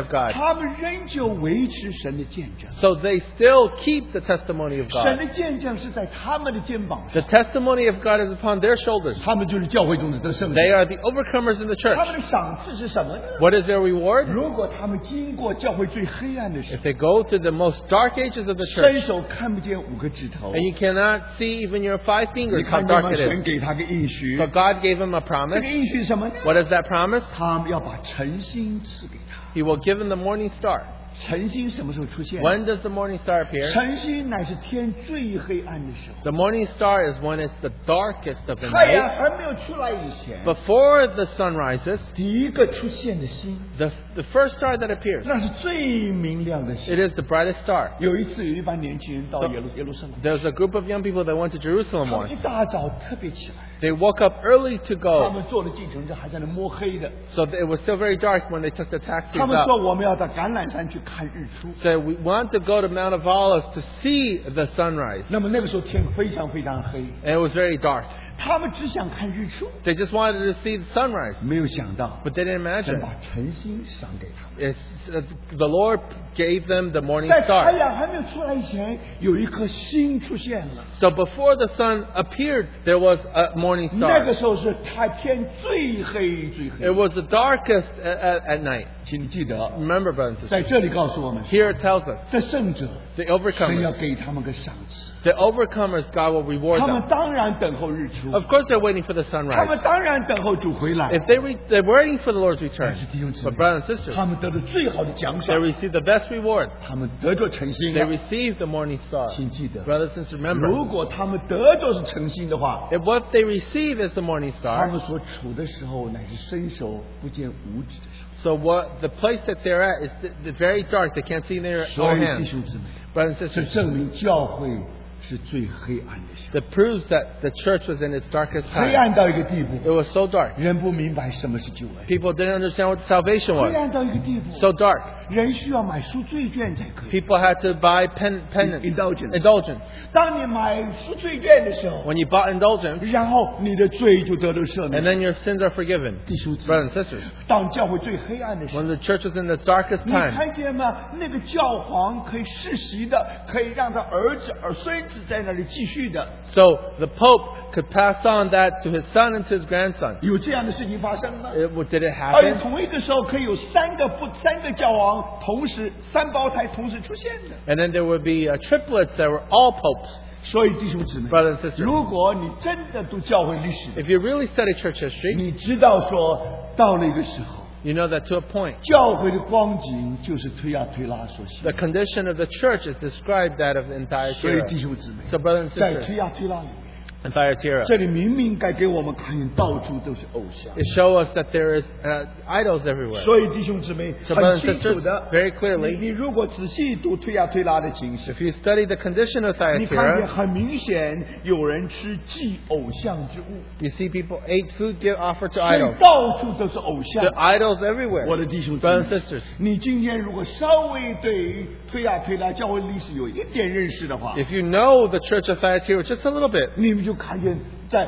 他们仍旧维持神的见证。
So they still keep the testimony of
神
God.
的见证是在他们的肩膀
The
上，
testimony of God is upon their shoulders.
他们就是教会中的得胜
They
者。
are the overcomers in the
他
church.
们的赏赐是什么呢？
What is their reward?
如果他们经过教会最黑暗的时
If
候，
they go through the most dark ages of the
伸
church,
手看不见5个指头，
and you cannot see even your 5
你
fingers how
看见
dark
吗？
it
神
is.
给他个应许，
So God gave him a
这
promise.
个应许是什么呢？
What is that promise?
他们要把晨星赐给他。
He will give him the morning star.
晨星什么时候出现？
When does the morning star appear?
晨星乃是天最黑暗的时候，
The morning star is when it's the darkest of the
太阳
night.
还没有出来以前，
Before the sun rises,
第一个出现的星，
the first star that appears,
那是最明亮的
it
星。
is the brightest star.
有一次，有一班年轻人到
So-
耶路撒冷，
There's a group of young people that went to Jerusalem
他们
once.
一大早特别起来，
They woke up early to
他
go.
们坐了计程车，还在那摸黑的。
So it was still very dark when they took the taxis
他们
up.
说我们要到橄榄山去看日出。
So we want to go to Mount of Olives to see the sunrise.
那么那个时候天非常非常黑，
And it was very dark.
他们只想看日出，
They just wanted to see the sunrise.
没有想到
But they didn't
神
imagine.
把晨星赏给他们。
The Lord gave them the morning
在太
star.
阳还没有出来以前，有一颗星出现了。
So before the sun appeared, there was a morning
那个
star.
时候是太天最黑最
It
黑。
was the darkest at night.
请你记得，
Remember, brothers and
在
sisters,
这里告诉我们，
here it tells us
这胜者
the
神要
overcomers.
给他们个赏赐。
The overcomers, God will reward
他们
them.
当然等候日出，
Of course, they're waiting for the
他
sunrise.
们当然等候主回来。
If they're waiting for the Lord's
但
return,
是弟兄姊
but
妹，
brothers and sisters,
他们得到最好的奖
they
赏，
receive the best reward.
他们得着晨星
They
了。
receive the morning star.
请记得，
Brothers and sisters,
如
remember,
果他们得着是晨星的话，
if what they receive is the morning
他
star,
们所处的时候乃是伸手不见五指的时候。
so what the place that they're at is the very dark. They can't see their
所
own
以弟
hands.
兄姊妹，
Brothers and
这
sisters,
证明教会是最黑暗的时候，
that proves that the church was in its darkest
黑
time.
暗到一个地步，
It was so dark.
人不明白什么是救恩，
People didn't understand what salvation
黑
was.
暗到一个地步，
So dark.
人需要买赎罪券才可以。
People had to buy penance,
Indulgence.
indulgence.
当你买赎罪券的时候，
When you bought indulgence,
然后你的罪就得到赦
and
免。
then your sins are forgiven.
弟兄姊妹，
Brothers and sisters,
当教会最黑暗的时候，
when the church was in its darkest
你
time,
看见吗？那个教皇可以世袭的，可以让他儿子、孙子在那里继续的，
so the Pope could pass on that to his son and to his grandson.
有这样的事情发生吗？
Did it
而且
happen?
同一个时候可以有三个教皇同时三胞胎同时出现的。
And then there would be triplets that were all popes.
所以弟兄姊妹，
Brothers and sisters,
如果你真的读教会历史，
if you really study church history,
你知道说到了一个时候，
you know that to a point,
教会的光景就是推亚推拉所写
the。condition of the church is described that of the
所以
Thyatira.
弟兄姊妹，
So brothers and
在
sisters,
推亚推拉里面，
in Thyatira,
这里明明该给我们看见到处都是偶像。
it shows us that there is idols everywhere.
所以弟兄姊妹
So
很
brothers and
清楚
sisters,
的，
very clearly,
你如果仔细读推亚推拉的情势，
if you study the condition of
你看见
Thyatira,
很明显有人吃祭偶像之物，
you see people ate food offered to
所以
idols.
到处都是偶像
There。are idols
我
everywhere.
的弟兄姊
Brothers and
妹，
sisters,
你今天如果稍微对于推亚推拉教会历史有一点认识的话，
if you know the church of Thyatira just a little bit,
你们就看见在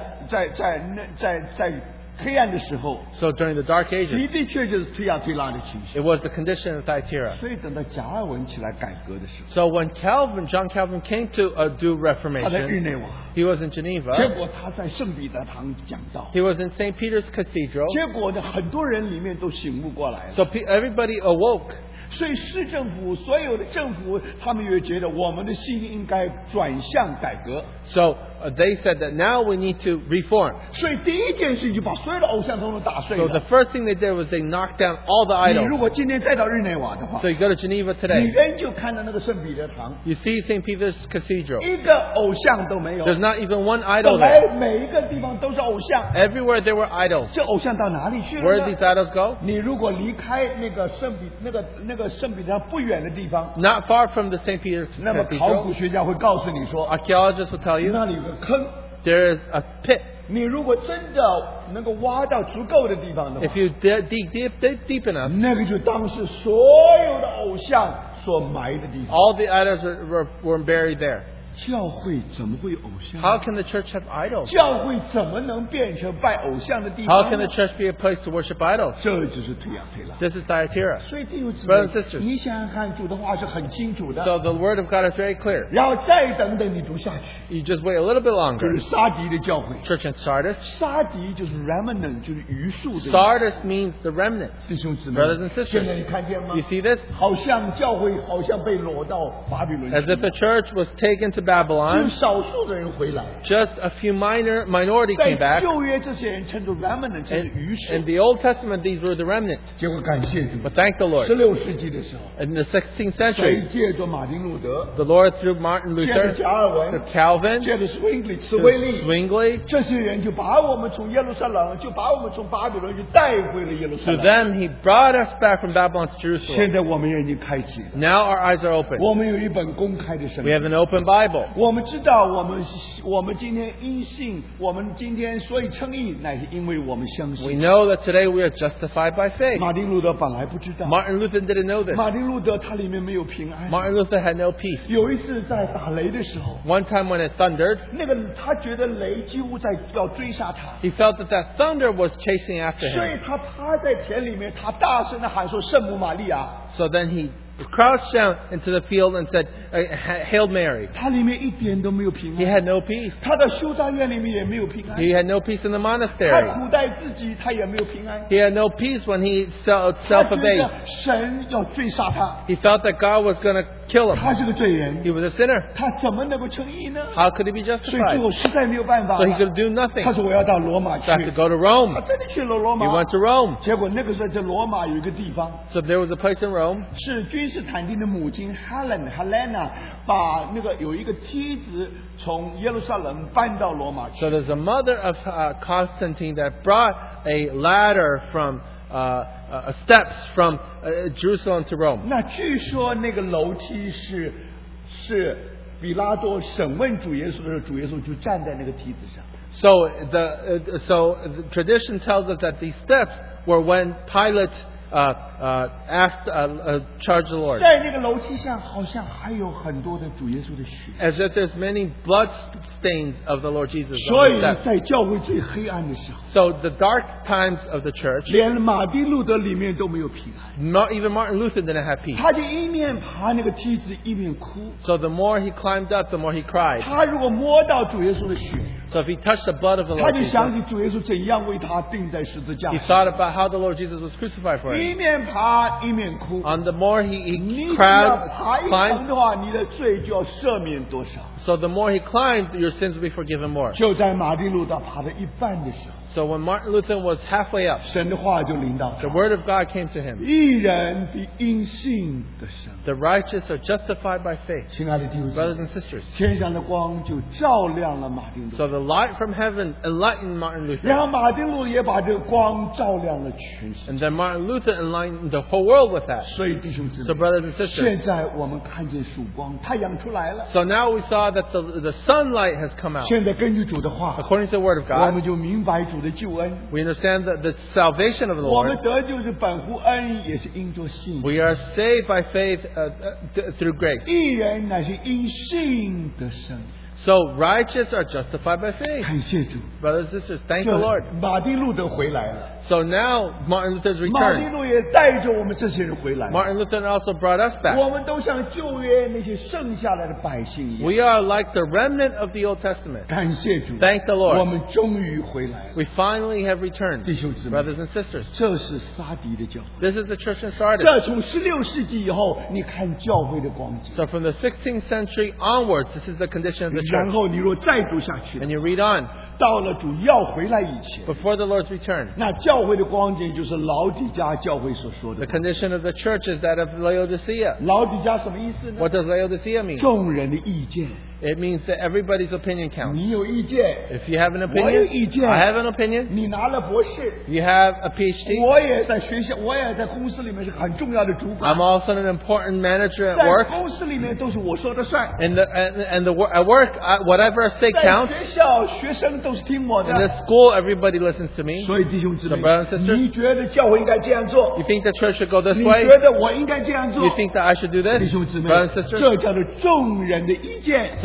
黑暗的时候，
so during the dark
的
ages,
的确就是推亚推拉的情绪。
it was the condition of Thyatira.
所以等到加尔文起来改革的时候，
So when John Calvin came to do
他在日
Reformation,
内瓦，
he was in Geneva.
结果他在圣彼得堂讲道，
He was in St. Peter's Cathedral.
结果呢，很多人里面都醒悟过来了。
So everybody awoke.
所以市政府所有的政府，他们也觉得我们的心应该转向改革。
So they said that now we need to reform.
所以第一件事就把所有的偶像统统打碎
So
了
the。first thing they did was they knocked down all the
你如
idols.
果今天再到日内瓦的话，
So you go to Geneva
你
today,
仍旧看到那个圣彼得堂，
you see St. Peter's Cathedral.
一个偶像都没有。
There's not even one
本
idol
来
there.
每一个地方都是偶像，
Everywhere there were idols.
这偶像到哪里去
Where
了
did
呢
these？idols go?
你如果离开那个圣彼得堂不远的地方，
Not far from the St. Peter's
那么考古
Cathedral.
学家会告诉你说，
Archaeologists will tell you
那里有个坑。
there is a pit.
你如果真的能够挖到足够的地方的话
If，you dig deep enough,
那个就当是所有的偶像所埋的地方。
all the idols were buried there.
教会怎么会有偶像？
How can the church have idols?
教会怎么能变成拜偶像的地
How
方
can
呢
the？church be a place to worship idols?
这就是推呀推拉。
This is Thyatira.
所以弟兄姊
Brothers and
妹，
sisters
你想想看，主的话是很清楚的。
So the word of God is very clear.
然后再等等，你读下去，
You just wait a little bit
就
longer.
是沙迪的教会。
Church in Sardis.
沙迪就是 remnant， 就是余数的意思。
Sardis means the remnant.
弟兄姊妹
Brothers and sisters
现在你看见吗
You？see this?
好像教会好像被掳到巴比伦
As if
去，
the church was taken to
只有
Babylon.
少数的人回来。
Just a few minority
在
came back.
旧约，这些人称作 remnant， 称
And
作余数
in。the Old Testament, these were the remnant.
结果感谢主，
But thank the Lord.
16世纪的时候，
In the 16th
谁
century,
借着马丁路德，
the Lord through Martin
借着
Luther,
加尔
through
文，
Calvin,
借着 Zwingli 茨
through
威利，
Zwingli,
这些人就把我们从耶路撒冷，就把我们从巴比伦就带回了耶路撒
through
冷。
them, He brought us back from Babylon to Jerusalem.
现在我们眼睛开启了，
Now our eyes are open.
我们有一本公开的圣
We have
经。
an open Bible.
我们知道，我们今天因信，我们今天所以称义，乃是因为我们相
We
信。
know that today we are justified by faith.
马丁路德本来不知道，
Martin Luther didn't know this.
马丁路德他里面没有平安。
Martin Luther had no peace.
有一次在打雷的时候，
One time when it thundered,
那个他觉得雷几乎在要追杀他，
he felt that thunder was chasing after
所以
him.
他趴在田里面，他大声的喊说：“圣母玛利亚。
So then he crouched down into the field and said, Hail Mary. ”
他里面一点都没有平
He
安，
had no peace.
他的修道院里面也没有平安，
He had no peace in the
他
monastery.
苦待自己，他也没有平安。
He had no peace when he
他觉
self-abased.
得神要追杀他，
He felt that God was going to kill him.
他是个罪人，
He was a sinner.
他怎么能够称义呢？
How could he be
所以最
justified?
后实在没有办法
So he
了。
could do nothing.
他说：“我要到罗马
So he had
去。
to go to
他
Rome.
真的去了罗
He
马。
went to Rome.
结果那个时候在罗马有一个地方，
So there was a place in Rome.
是君士坦丁的母亲 Helena 把那个有一个梯子从耶路撒冷搬到罗马去。
So there's a mother of Constantine that brought a ladder from steps from Jerusalem to Rome.
那据说那个楼梯是比拉多审问主耶稣的时候，主耶稣就站在那个梯子上。
So the tradition tells us that these steps were when Pilate charged the Lord.
在那个楼梯上，好像还有很多的主耶稣的血。
As if there's many blood stains of the Lord Jesus
所
on
以
the steps.
在教会最黑暗的时候，
So the dark times of the church,
连马丁路德里面都没有平安，
not even Martin Luther didn't have peace.
他就一面爬那个梯子，一面哭。
So the more he climbed up, the more he cried.
他如果摸到主耶稣的血，
So if he touched the blood of the
他
Lord
就想
Jesus,
起主耶稣怎样为他钉在十字架
he
上，
thought about how the Lord Jesus was crucified for
一
him.
面爬一面哭。
On the more he
你只要爬一层
climbed,
的话，你的罪就要赦免多少？
so the more he climbed, your sins will be forgiven more.
就在马丁路德爬到一半的时候，
So when Martin Luther was halfway up,
神的话就临到
the
他：
word of God came to him.
义人必因信得生。
The righteous are justified by faith.
亲爱的弟兄姊
Brothers
妹，
and sisters.
天上的光就照亮了马丁路德，
So the light from heaven enlightened Martin
然
Luther.
后马丁路德也把这个光照亮了全世界。
And then Martin Luther enlightened the whole world with that.
所以弟兄姊
So
妹，
brothers and
现
sisters.
在我们看见曙光，太阳出来了。
So now we saw that the sunlight has come out.
现在根据主的话，
According to the word of
我
God,
们就明白主的救恩。
we understand that the salvation of the
我们
Lord.
得救是本乎恩，也是因着信。
We are saved by faith through grace.
义人乃是因信得生。
So righteous are justified by faith.
感谢主，
Brothers and sisters, thank
这
the Lord.
马丁路德回来了，
So now Martin Luther's
马丁
returned.
路也带着我们这些人回来。
Martin Luther also brought us back.
我们都像旧约那些剩下来的百姓一样。
We are like the remnant of the Old Testament.
感谢主，
Thank the
我
Lord.
们终于回来了。
We finally have returned.
弟兄姊妹，
Brothers and sisters,
这是撒迪的教会。
this is the church in Sardis.
这从16世纪以后，你看教会的光景。
So from the 16th century onwards, this is the condition of the
然
church.
后你若再读下去，
And you read on.
到了主要回来以前，
Before the Lord's return,
那教会的光景就是老底嘉教会所说
the
的。
condition of the church is that of Laodicea.
老底嘉什么意思呢？
What does Laodicea mean?
众人的意见，
It means that everybody's opinion counts.
你有意见，
If you have an
我有
opinion,
意见，
I have an opinion.
你拿了博士，
You have a PhD.
我也在学校，我也在公司里面是很重要的主管
I'm，also an important manager at
在
work.
公司里面都是我说的算。
At work, whatever I say
在
counts.
学校，学生都是听我
In
的。
the school, everybody listens to me.
所以弟兄姊妹
So brothers and，sisters，
你觉得教会应该这样做？
You think the church should go this
你
way?
觉得我应该这样做
You？think that I should do
弟
this?
兄姊妹
Brothers and，sisters?
这叫做众人的意见。
So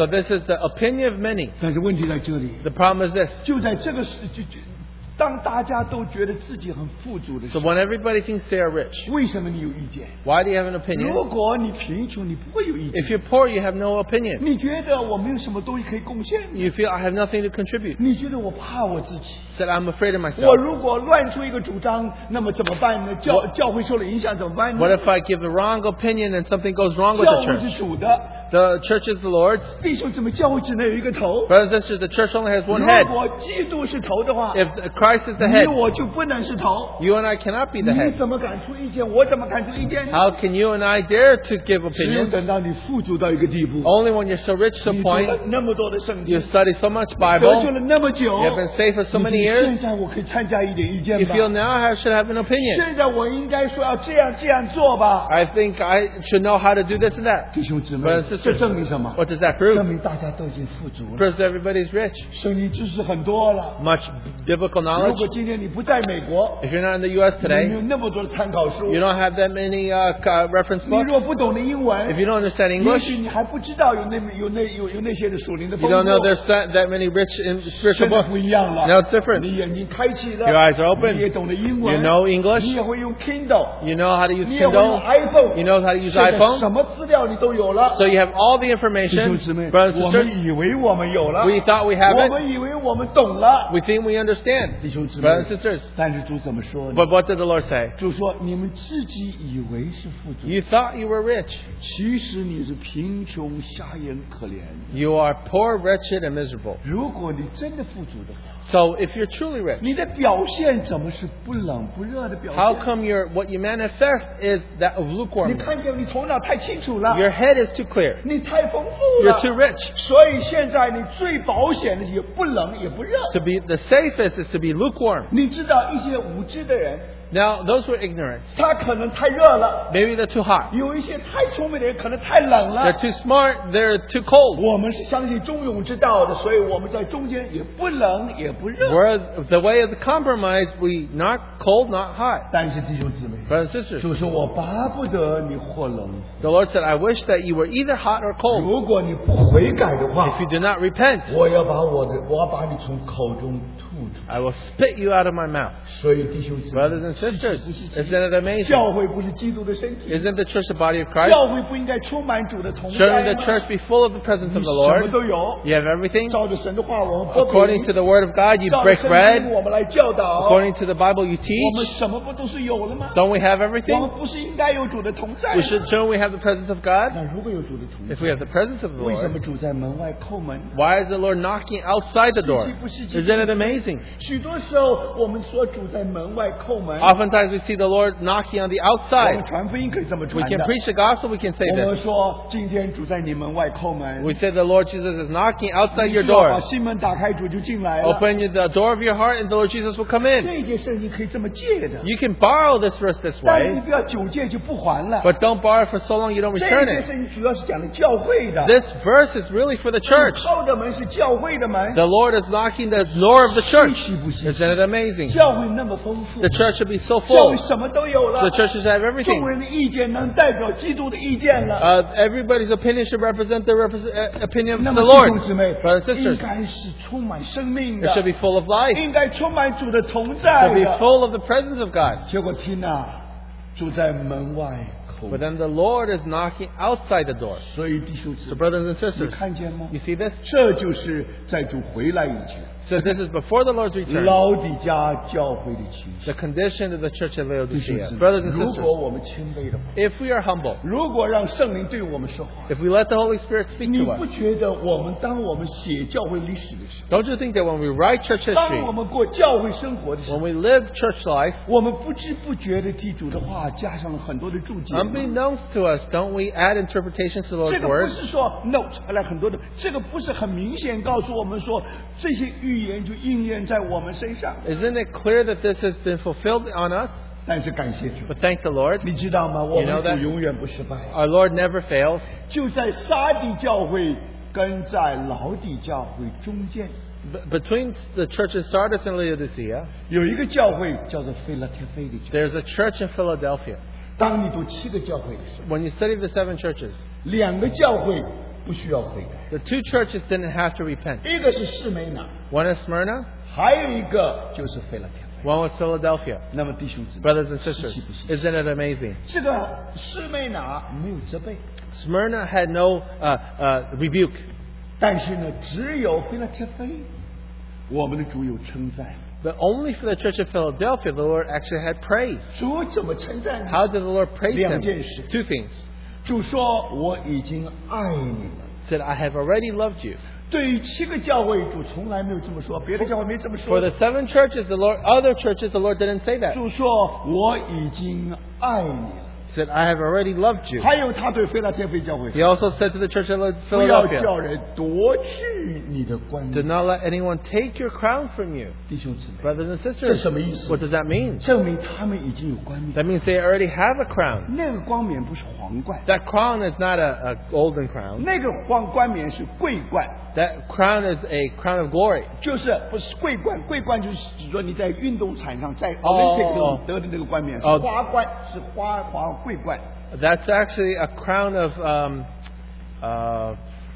But this is the opinion of many.
但是问题在这里，
The problem is this.
就在这个当大家都觉得自己很富足的时
So
候，
when everybody thinks they are rich,
为什么你有意见？
why do you have an
如
opinion?
果你贫穷，你不会有意
If
见。
you're poor, you have no opinion.
你觉得我没有什么东西可以贡献？
You feel I have nothing to contribute.
你觉得我怕我自己？
Said I'm afraid of
我
myself.
如果乱出一个主张，那么怎么办呢？教会受了影响怎么办呢？
What if I give the wrong opinion and something goes wrong with
教
the
会是
church?
主的，
The church is the Lord's.
弟兄姊妹，教会只能有一个头。
Brothers and sisters, the church only has
如
one head.
果基督是头的话，
If Christ is the
你
head,
我就不能是头。
you and I cannot be the
你
head.
怎么敢出意见？我怎么敢出意见呢？
How can you and I dare to give
只有
opinions?
等到你富足到一个地步，
Only when you're so rich to
你
the
读了
point,
那么多的圣
you
经，
study so much
得救
Bible,
了那么久，
you have been saved for so
你
many
觉得
years,
现在我可以参加一点意见
you
吧？
feel now I should have an opinion.
现在我应该说要这样做吧？
I think I should know how to do this and that.
弟兄姊妹
Brothers and，
这
sisters,
证明什么？
what does that
证
prove?
明大家都已经富足了，
Proves everybody's rich.
圣经知识很多了。
Much biblical
如
knowledge.
果今天你不在美国，
If you're not in the U.S.
你没
today,
有那么多的参考书，
you don't have that many reference
你
books.
若不懂得英文
If，you don't understand
也
English,
许你还不知道有那些的属灵的
you
丰
don't know
富。
there's that many rich in spiritual
现在
books.
不一样了，
Now it's different.
你眼睛开启了
Your eyes are open.
你也懂得英文
You know English.
你也会用 Kindle，
You know how to use
你也会用
Kindle.
iPhone，
You know how to use
现在
iPhone.
什么资料你都有了。
So you have all the
弟兄
information.
姊妹，
Brothers and
我们
sisters,
以为我们有了，
we thought we have
我
it.
们以为我们懂了。
We think we understand.
弟兄姊妹
Brothers and sisters,
但是主怎么说呢？
but what did the Lord say?
主说你们自己以为是富足，
You thought you were rich.
其实你是贫穷、瞎眼、可怜。
You are poor, wretched, and miserable.
如果你真的富足的话，
So if you're truly rich,
你的表现怎么是不冷不热的表
how
现？
come what you manifest is that of
你
lukewarmness?
看见你头脑太清楚了，
Your head is too clear.
你太丰富
You're
了，
too rich.
所以现在你最保险的也不冷也不热。
To be the safest is to be lukewarm.
你知道一些无知的人，
Now, those who are ignorant,
他可能太热了；
maybe they're too hot.
有一些太聪明的人可能太冷了
They're。too smart. They're too cold.
我们是相信中庸之道的，所以我们在中间也不冷也不热。
We're the way of the compromise. We not cold, not hot.
但是弟兄姊妹，
Brothers and sisters,
就说我巴不得你或冷，
the Lord said, I wish that you were either hot or cold.
如果你不悔改的
If
话，
you do not repent,
我要把你从口中吐出。
I will spit you out of my mouth.
所以弟兄姊妹
Brothers and sisters, isn't it amazing?
教会不是基督的身体，
Isn't the church the body of Christ?
教会不应该充满主的同在
Shouldn't
吗
the church be full of the presence
你
of the
什么
Lord?
都有，
You have everything.
照着神的话我们不
According to the word of God, you
照着
break
圣经
bread.
我们来教导。
According to the Bible, you
我们
teach.
什么不都是有了吗？
Don't we have
我
everything?
们不是应该有主的同在吗？
Shouldn't we have the presence of God?
那如果有主的同
If
在，
we have the presence of the
为什么
Lord,
主在门外叩门？
why is the Lord knocking outside the door?
是不是这
Isn't it amazing?
许多时候我们说主在门外叩门，
Oftentimes we see the Lord knocking on the
我们
outside.
传福音可以这么
We
传
can
的。
preach the gospel, we can say
我们
this.
说今天主在你门外叩门，
We say the Lord Jesus is knocking outside
你
your
只要把
door.
心门打开，主就进来了。
Open the door of your heart and the Lord Jesus will come in.
这节圣经可以这么借的，
You can borrow this verse this
但是你
way,
不要久借就不还了。
but don't borrow for so long you don't
这
return
节
it.
圣经主要是讲的教会的，
This verse is really for the church.
后的门是教会的门。
The Lord is knocking the door of the church.
稀奇不稀奇
Isn't it amazing?
教会那么丰富，
The church should be so
教会
full.
什么都有了
The，church should have
众
everything.
人的意见能代表基督的意见了。
Everybody's opinion should represent the opinion
那
of
么
the
弟
Lord.
兄姊妹
Brothers and
应
sisters,
该是充满生命
it
的，
should be full of life.
应该充满主的同
It
在
should be
的。
full of the presence of God.
结果听啊，住在门外叩
But
门。
then the Lord is knocking outside the door.
所以弟兄姊
So
妹，
brothers and
你
sisters,
看见吗？
you see this?
这就是在主回来以前，
So this is before the Lord's return.
老底家教会的情绪。
The condition of the church at
弟兄
Laodicea.
姊妹
Brothers and
如
sisters,
果我们谦卑的话，
if we are humble,
如果让圣灵对我们说话，
if we let the Holy Spirit speak
你
to
不
us,
觉得当我们写教会历史的时
don't you think that when we write church
候，当我
history,
们过教会生活的时
when
候，
we live church life,
我们不知不觉的替主的话加上了很多的注解。
unbeknownst to us, don't we add interpretations to the
这
Lord's
个不
word?
是说 note 来很多的，这个不是很明显告诉我们说这些预言就应验在我们身上。
Isn't it clear that this has been fulfilled on us?
但是感谢主，
But thank the Lord,
你知道吗？我
You know
们
that?
主永远不失败。
our Lord never fails.
就在撒底教会跟在老底教会中间，
Between the church of Sardis and Laodicea,
有一个教会叫做菲拉铁菲的教会。
there's a church in Philadelphia.
当你读7个教会的时候，
When you study the 7 churches,
2个教会不需要悔改。
The two churches didn't have to repent.
一个是士美拿，
One is Smyrna,
还有一个就是腓拉铁非。
one was Philadelphia.
那么弟兄姊妹
Brothers and
稀
sisters,
奇不稀奇？
isn't it amazing?
这个士美拿没有责备，
Smyrna had no rebuke,
但是呢，只有腓拉铁非，我们的主有称赞。
but only for the church of Philadelphia, the Lord actually had praise.
主怎么称赞呢？
How did the Lord praise
两
them?
件事。
Two things.
主说：“我已经爱你了。”
Said, I have already loved you.
对于7个教会，主从来没有这么说，别的教会没这么
For
说。
the 7 churches, other churches, the Lord didn't say that.
主说：“我已经爱你了。”
Said, I have already loved you.
还有他对腓拉铁非教会
He also said to the church of
不要
Philadelphia,
叫人夺去你的冠
do
冕。
not let anyone take your crown from you.
弟兄姊妹，
Brothers and
这
sisters,
什么意思？
what does that mean?
证明他们已经有冠冕。
That means they already have a crown.
那个冠冕不是皇冠，
That crown is not a golden crown.
那个冠冕是桂冠，
That crown is a crown of glory.
就是不是桂冠，桂冠就是指说你在运动场上在
哦
Olympic 中得的那个冠冕，是
哦
花冠，是花桂冠。
That's actually a crown of a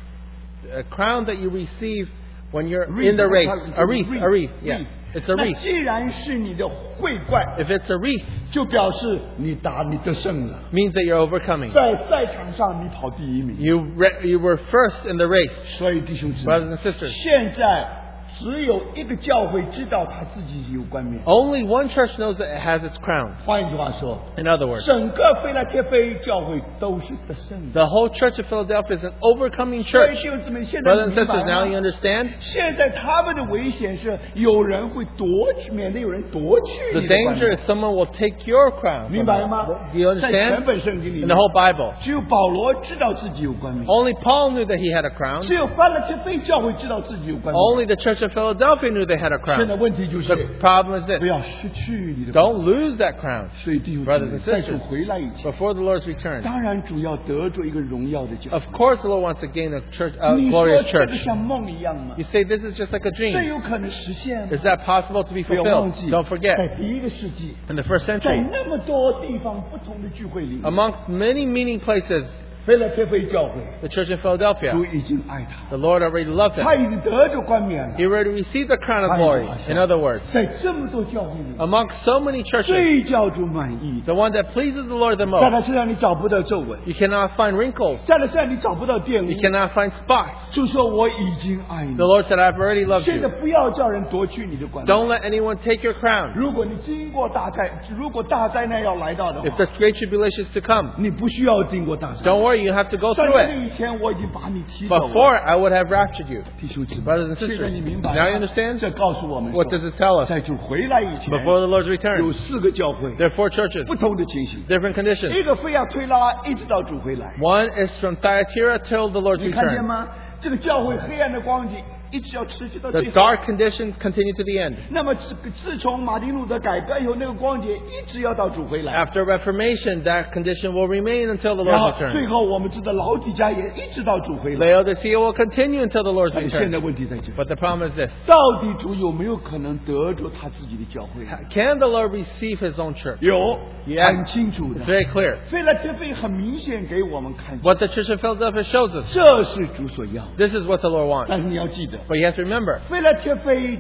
crown that you receive when you're in the race. A wreath. Yes, it's a
那
wreath.
既然是你的桂冠，
If it's a wreath,
就表示你得胜了，
means that you're overcoming.
在赛场上你跑第1名。
You were first in the race.
所以弟兄姊
Brothers
妹，
and sisters,
现在只有一个教会知道他自己有冠冕。
only one church knows that it has its crown.
换一句话说，
In other words,
整个腓拉铁非教会都是得胜的。
the whole church of Philadelphia is an overcoming
所以
church.
弟兄姊妹，现在
Brothers
你
and
明白
sisters, now you
吗？
understand?
现在他们的危险是有人会夺取，免得有人夺去
The
你的冠
danger
冕
is someone will take your crown.
明
from
白
you.
吗
Do you？
在全
understand?
本圣经里
In
面
the whole Bible,
只有保罗知道自己有冠冕，
only Paul knew that he had a crown.
只有腓拉铁非教会知道自己有冠冕。
Only the church of Philadelphia knew they had a
现在
crown.
问题就是
The problem is
不
this:
要失去你的冠冕。
don't lose that crown
所以弟兄姊
Brothers
妹，
and
在主
sisters
回来以前，
before the Lord's return.
当然主要得着一个荣耀的教会。
Of course, the Lord wants to gain a church,
你说
glorious
这个
church.
像梦一样吗？
You say this is just like a
这
dream.
有可能实现吗？
Is that possible to be
不要忘
fulfilled?
记，
Don't forget,
在第1个世纪，
in the first
在
century,
那么多地方不同的聚会里，
amongst many meeting places,
腓拉铁非教会
the church in
主
Philadelphia,
已经爱他，
the Lord already loved
他
him.
已经得着冠冕了。
He already received the crown of glory. In other words,
在这么多教会里，
amongst so many churches,
最叫主满意的，
the one that pleases the Lord the
在
most,
他身上你找不到皱纹，
you cannot find wrinkles.
在他身上你找不到玷
You
污。
cannot find spots.
就说我已经爱你
The。Lord said, I've already loved
现在
you.
不要叫人夺去你的冠冕。
Don't let anyone take your crown.
如果你经过大灾，如果大灾难要来到的
If
话，
the great tribulation is to come,
你不需要经过大灾
don't
难。
worry, you have to go
在
through
那
it.
以前我已经把你提走了。
Before, I would have raptured you.
弟兄姊妹
Brothers and sisters,
现在你明白
now you
吗
understand?
这告诉我们
What
说
does it tell us?
在主回来以前，
Before the Lord's
有
return,
4个教会，
there are 4 churches,
不同的情形。
different conditions.
一个非要推拉，一直到主回来。
One is from Thyatira till the Lord's
你看见
return.
吗？这个教会黑暗的光景一直要持续到
The
最后。
dark conditions continue to the end.
那么自从马丁路德改革以后，那个光景一直要到主回来。
After Reformation, that condition will remain until the
然后
Lord's
最
return.
后我们知道老底家也一直到主回来。
Laodicea will continue until the Lord's
但是现在
return.
问题在这里，
But the problem is this:
到底主有没有可能得着他自己的教会？
can the Lord receive His own church?
有，
Yes.
很清楚
It's
的。
very clear.
腓拉铁非很明显给我们看见，
What the Church of Philadelphia shows us.
这是主所要。
This is what the Lord wants.
但是你要记得，
But you have to remember,
腓拉铁非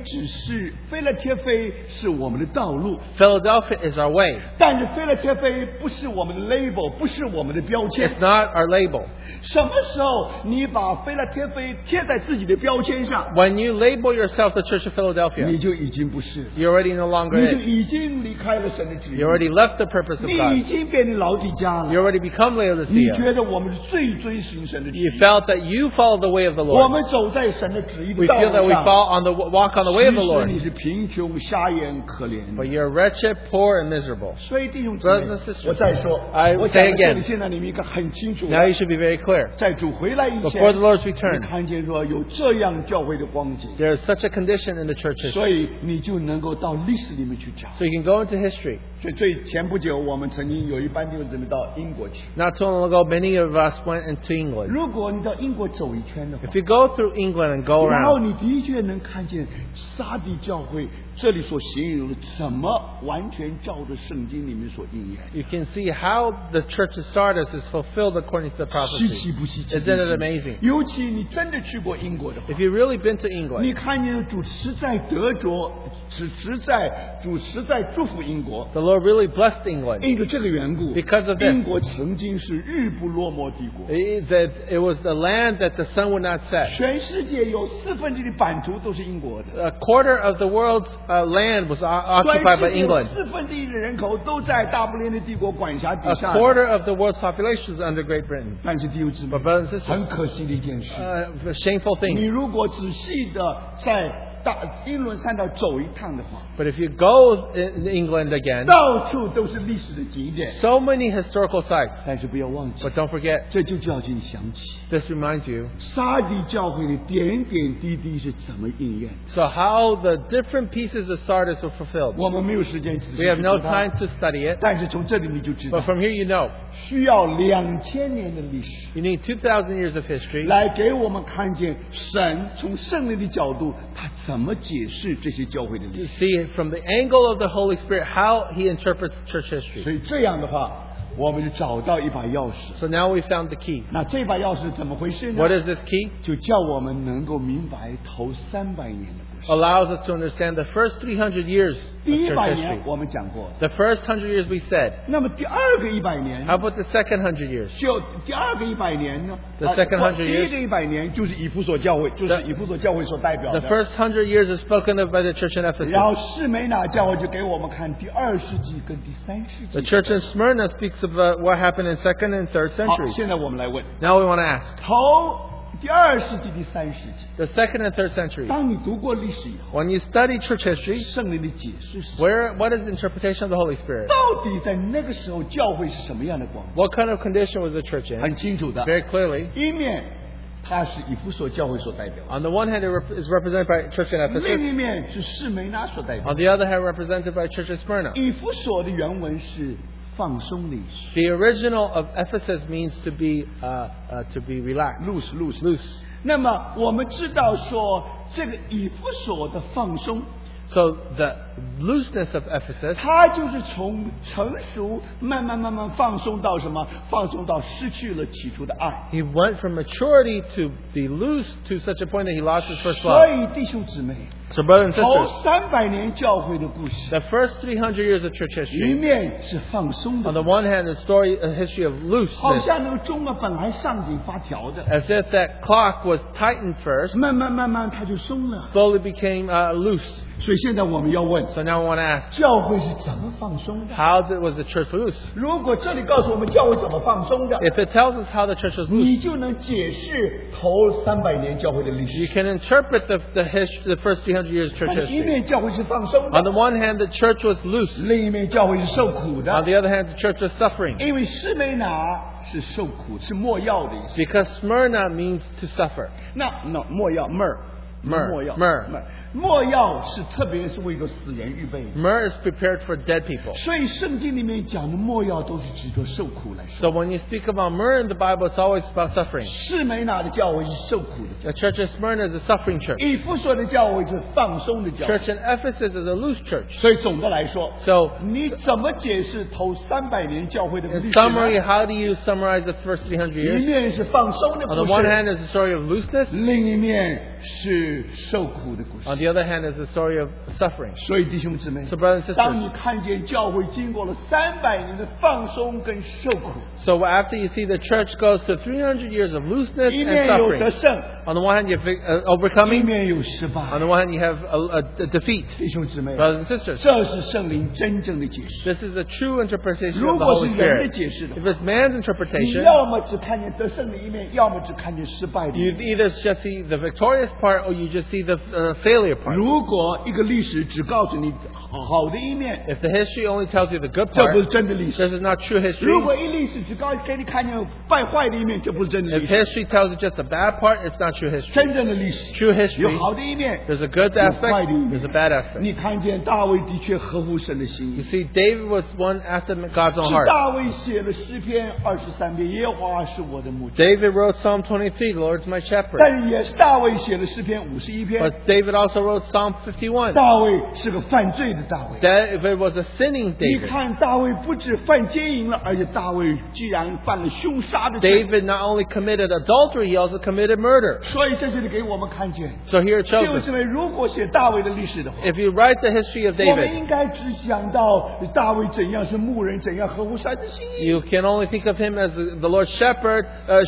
是我们的道路，
Philadelphia is our way.
但是腓拉铁非不是我们的 label，不是我们的标签
It's。not our label.
什么时候你把腓拉铁非贴在自己的标签上，
When you label yourself the Church of
你
Philadelphia,
就已经不是，
you already no longer
你就
is.
已经离开了神的旨意
You，already left the purpose of
你已
God.
经变成老底家
You
了。
already become
你
Laodicea.
觉得我们是最追寻神的旨
You
意，
felt that you follow the way of the
我
Lord.
们走在神的旨意
We
的道
feel that
路
we
上。
walk on the way of the
其实
Lord.
你是贫穷、瞎眼、可怜
But
的。
you're wretched, poor, and miserable.
所以弟兄姊妹
Brothers and sisters，
我再说，
I
我
say
讲到这里，
again，
现在你们应该很清楚
Now
了。
you should be very clear.
在主回来以
Before the
前，
Lord's
你
return,
看见说有这样教会的光景，
there is such a condition in the church history.
所以你就能够到历史里面去找。
So you can go into history.
所以最前不久，我们曾经有一班弟兄姊妹到英国去。
Not too long ago, many of us went into England.
如果你到英国走一圈的话
If，you go through England and go
然后
around,
你的确能看见沙地教会这里所形容的怎么完全照着圣经里面所应验。
You can see how the church of Sardis is fulfilled according to the
稀奇
prophecy.
不稀奇？
Isn't it amazing?
尤其你真的去过英国的话，
If you've really been to
你
England,
看见主实在得着，主实在祝福英国。
the Lord really blessed England.
因着这个缘故，
Because of this.
英国曾经是日不落寞帝国。
It was the land that the sun would not set.
全世界有1/4的版图都是英国的，
A quarter of the world's land was
全
occupied by
世界有
England.
1/4的人口都在大不列颠帝国管辖底
A
下。
quarter of the world's population is under Great Britain.
但是弟兄姊妹
But，brothers and
很
sisters,
可惜的一件事，
a shameful
你
thing.
如果仔细的在英伦三岛走一趟的话，
But if you go in England again,
到处都是历史的景点。
so many historical sites.
但是不要忘记
But，don't forget,
这就叫你想起
this reminds you.
沙底教会的点点滴滴是怎么应验的。
So how the different pieces of Sardis were fulfilled.
我们没有时间仔细
We have
去
no
读它
time to study it.
但是从这里你就知道
But，from here you know,
需要2000年的历史。
you need 2,000 years of history
来给我们看见神从圣灵的角度，他怎么解释这些教会的历
to
史。
see from the angle of the Holy Spirit how He interprets church
所
history.
以这样的话，我们就找到一把钥匙。
So now we found the key.
那这把钥匙怎么回事呢？
What is this key?
就叫我们能够明白头300年的故事。
Allows us to understand the first 300 years of
第
church
100年
history.
我们讲过，
The first 100 years we said.
那么第二个100年
How about the second 100 years?
就第二个100年呢
The second 100
第一个100年就是以弗所教会，就是以弗所教会所代表
The
的。
first 100 years is spoken of by the church in Ephesus.
然后士美拿教会就给我们看第2世纪跟第3世
The
纪。
church in Smyrna speaks about what happened in 2nd and 3rd
好，
centuries.
现在我们来问，
Now we want to ask.
第2世纪、第3世纪，
The 2nd and 3rd centuries.
当你读过历史以后，
When you study church history,
圣灵的解释是什么？
what is the interpretation of the Holy Spirit?
到底在那个时候教会是什么样的光景？
What kind of condition was the church in?
很清楚的，
Very clearly.
一面它是以弗所教会所代表的，
On the one hand, it is represented by church in
另
Ephesus.
一面是士美拿所代表
On
的。
the other hand, represented by church in Smyrna.
以弗所的原文是放松的意思
The original of Ephesus means to be relaxed.
，loose。那么我们知道说，这个以弗所的放松，
So the looseness of Ephesus
它就是从成熟慢慢放松到什么？放松到失去了起初的爱。
he went from maturity to be loose to such a point that he lost his first
所
love.
以弟兄姊妹，
So brothers and
头
sisters,
300年教会的故事，
the first 300 years of church
一
history,
面是放松
on
的
the，one hand, a history of
好
looseness,
像那个钟啊本来上紧发条的，
as if that clock was tightened first,
慢慢它就松了。
slowly became loose.
所以现在我们要问，
So now we want to ask,
教会是怎么放松的？
how was the church loose?
如果这里告诉我们教会怎么放松的，
If it tells us how the church was
你
loose,
就能解释头300年教会的历
you
史。
can interpret the first 300 years of church
但是一
history.
面教会是放松
On
的，
the one hand, the church was loose.
另一面教会是受苦
On
的，
the other hand, the church was suffering.
因为士美拿是受苦，是没药的意思。
Because Smyrna means to suffer.
那没药没药 没药是特别是为一个死人预备的。
Myrrh is prepared for dead people.
所以圣经里面讲的没药都是指着受苦来说。
So when you speak about myrrh in the Bible, it's always about suffering.
士美拿的教会是受苦的，
The church of Smyrna is a suffering church.
以弗所的教会是放松的教会。
Church in Ephesus is a loose church.
所以总的来说，
So
你怎么解释头300年教会的历
in
史
summary,
呢？
how do you summarize the first 300
一
years?
面是放松的
On
故
the one
事，
hand is the story of looseness.
另一面是受苦的故
On
事。
the other hand is the story of suffering.
所以弟兄姊妹，
So brothers and
当
sisters,
你看见教会经过了300年的放松跟受苦，
so after you see the church goes to 300 years of looseness
一
and
面有得
suffering.
胜，
On the one hand, you have
一
overcoming.
面有失
On
败。
the one hand, you have a defeat.
弟兄姊妹，
Brothers and sisters,
这是圣灵真正的解释。
this is the true interpretation
如
of the
果
Holy
是人的
Spirit.
解释的
If
话，
it's man's
你
interpretation,
要么只看见得胜的一面，要么只看见失败的一
you
面。
either just see the victorious part or you just see the failure part.
如果一个历史只告诉你好的一面，
If the history only tells you the good
这不是
part,
真的历史。
this is not true
如
history.
果一历史只给你看见败坏的一面，这不是真的
If
历史。
history tells you just the bad part, it's not true history.
真正的历史
True
有
history,
好的一面，
there's a good
有
aspect,
坏的一面
there's a bad aspect.
你看见大卫的确合乎神的心
You
意，
see, David was one after God's own
是
heart.
大卫写了诗篇23篇，耶和华是我的牧者。
David wrote Psalm 23, the Lord's my shepherd.
但也是大卫写了了诗篇51篇。
But David also wrote Psalm 51.
大卫是个犯罪的大卫。
That if it was a sinning
你
David,
看大卫不止犯奸淫了，而且大卫居然犯了凶杀的罪。
David not only committed adultery, he also committed murder.
所以这就是给我们看见，
So here it
弟
shows
兄
us,
姊妹，如果写大卫的历史的话，
if you write the history of
我们
David,
应该只想到大卫怎样是牧人，怎样合乎神的心意。
you can only think of him as the Lord's shepherd,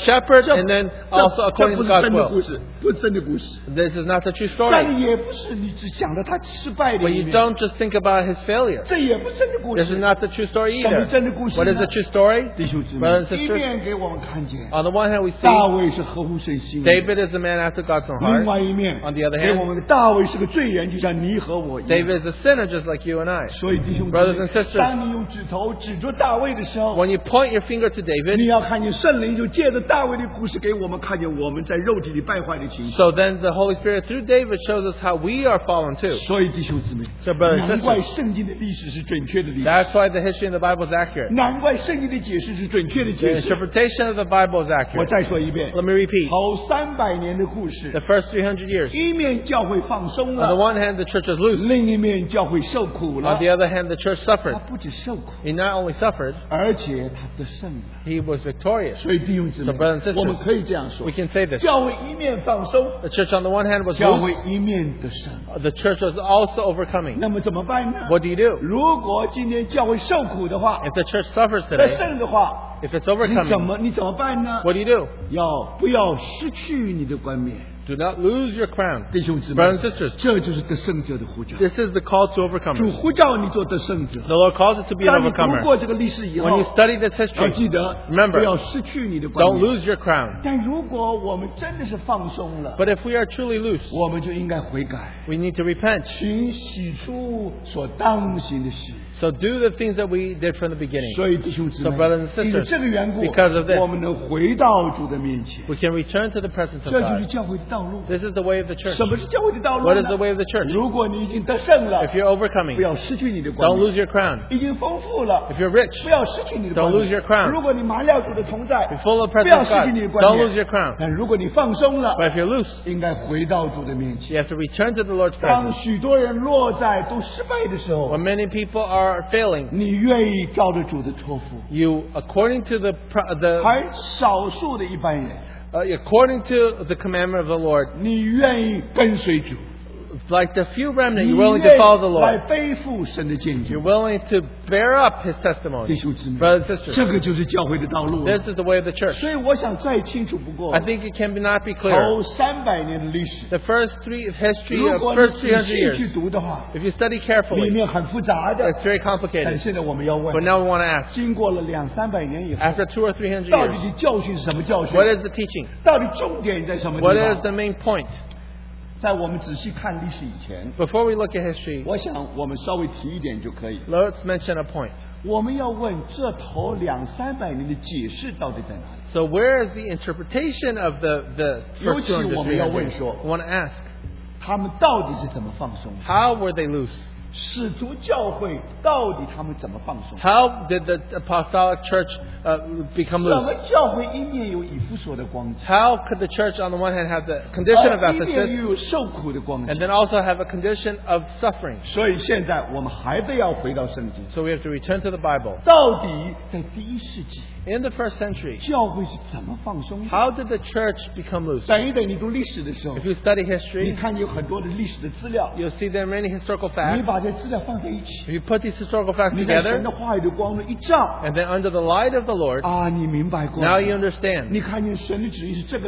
and then
这
also
这
according
不
to
是
God's
真的故
will.
事，不是真的故事。
This is not the true
但
story.
也不是你只想到他失败的
But
一
you
面，
don't just think about his failure.
这也不是真的故
This is
事。
not the true story
什么
either.
真的故事
What is
呢
the true story?
弟兄姊妹
Brothers and，
一
sisters,
面给我们看见
on the one hand we
大
see
卫是合乎神心意，
David is a man after God's own
另
heart.
外一面
On the other
给
hand
我们大卫是个罪人，就像你和我一样。
David is a sinner just like you and I.
所以弟兄姊
Brothers
妹
and sisters，
当你用指头指着大卫的时候，
When you point your finger to
你
David,
要看见圣灵就借着大卫的故事给我们看见我们在肉体里败坏的情形。
so then the Holy Spirit through David shows us how we are fallen too.
所以弟兄姊妹，
So brothers and
难怪
sisters,
圣经的历史是准确的历史，
that's why the history in the Bible is accurate.
难怪圣经的解释是准确的
The
解释。
interpretation of the Bible is
我
accurate.
再说一遍，
Let me repeat.
头300年的故事
The，first 300 years.
一面教会放松
On the
了，
one hand, the church was loose.
另一面教会受苦了
On。the other hand, the church
他
suffered.
不止受苦，
He not only suffered,
而且他得胜了。
he was victorious.
所以弟兄姊妹
So brothers and sisters，
我们可以这样说
We：can say this.
教会一面放松，
The church on the one hand was
教会
loose.
一面得胜。
The church was also overcoming.
那么怎么办呢？
What do you do?
如果今天教会受苦的话，
If the church suffers
得
today,
胜的话，
if it's
你
overcoming,
怎么办呢？
what do you do?
不要失去你的冠冕，
Do not lose your crown.
弟兄姊妹
Brothers and sisters,
这就是得胜者的呼召。
this is the call to
主
overcomers.
呼召你做得胜者。
The Lord calls us to be an
当你读
overcomer.
过这个历史以后
When you，study this
要
history,
记得
remember,
不要失去你的冠
don't
冕。
lose your crown.
但如果我们真的是放松了，
But if we are truly loose,
我们就应该悔改，
we need to repent.
请洗出所当行的事。
So do the things that we did from the beginning.
所以弟兄姊
So
妹
brothers and，
因为
sisters,
这个缘故，
because of this,
我们能回到主的面前。
We can return to the presence of
这就是
God.
教会的道路。
This is the way of the church.
什么是教会的道路
What
呢
is the way of the church?
如果你已经得胜了，
If you're overcoming,
不要失去你的冠
don't
冕；
lose your crown.
已经丰富了，
If you're rich,
不要失去你的冠
don't lose your
冕；
crown.
如果你满了主的同在，
Be full of
不
presence
要
of
失
God.
去你的冠
Don't
冕
lose your crown.
但如果你放松了，
But if you're loose,
应该回到主的面前。
you have to return to the Lord's
当
presence.
许多人落在都失败的时候
When，many people are failing,
你愿意照着主的托付，
you, according to the
而少数的一般人，
according to the commandment of the Lord,
你愿意跟随主，
like the few remnant,
你
you're willing
愿
to follow the
意来
Lord.
背负神的见
You're
证。
willing to bear up His
弟
testimony.
兄姊妹，
Brothers and sisters,
这个就是教会的道路。
this is the way of the church.
所以我想再清楚不过
I，think it can not be
头
clearer.
300年的历史，
The first history
如
of
果你
first
仔
300
细
years,
去读的话，
if you study
里
carefully,
面很复杂的。
it's very
但
complicated.
现在我们要问
But，now we want to ask,
经过了200-300年以后，
after 200 or 300
到底
years,
的教训是什么教训？
what is the teaching?
到底重点在什么地
What is
方？
the main point?
在我们仔细看历史以前，
Before we look at history,
我想我们稍微提一点就可以。
let's mention a point.
我们要问这头200-300年的解释到底在哪里？
So where is the interpretation of the
尤
first
其
200,
我们要问
300 years?
说，
We want to ask,
他们到底是怎么放松的？
how were they loose?
使徒教会到底他们怎么放松？
How did the apostolic church become
什么
loose?
教会一面有以弗所的光景，
How could the church on the one hand have the condition of
而一面
Ephesus
又有受苦的光
and
景？
then also have a condition of suffering?
所以现在我们还得要回到圣经，
So we have to return to the Bible.
到底在第一世纪
In the first century,
教会是怎么放松的？
how did the church become loose?
等一等，你读历史的时候
If，you study
你
history,
看有很多的历史的资料，
you'll see there are many historical
你
facts.
把这资料放在一起，
If you put these historical facts
你在神
together,
的话语的光中一照，
and then under the light of the Lord,
啊，你明白过
now
来
you
了。
understand.
你看见神的旨意是这个。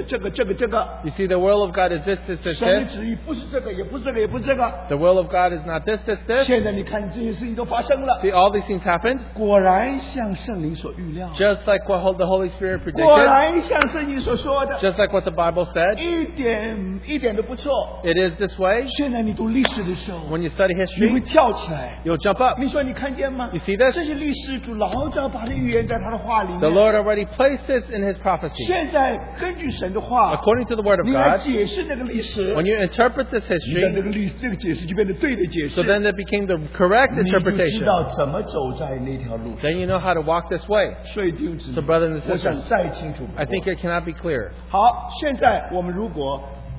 You see, the will of God is this, this, this,
神的
this.
旨意不是这个，也不是这个，也不是这个。
The will of God is not this, this, this.
现在你看这些事情都发生了，
See, all these things happened,
果然像圣灵所预料，
just like what the Holy Spirit
果
predicted,
然像圣经所说的，
just like what the Bible said.
一点都不错。
It is this way.
现在你读历史的时候，
When you study
你会
history,
跳起来。
you'll jump up.
你说你看见吗？
You see this?
这些历史主老早把这预言在他的话里
The
面。
Lord already placed this in His prophecy.
现在根据神的话，
According to the Word of
你来
God,
解释那个历史，
when you interpret this
你的这
history,
这个解释就变得对的解释。
so then it became the correct
你就知
interpretation.
道怎么走在那条路上。
Then you know how to walk this way.
所以弟兄姊
So
妹，
brothers and
我想
sisters,
再清楚不过。
I think it cannot be clearer.
好，现在我们如果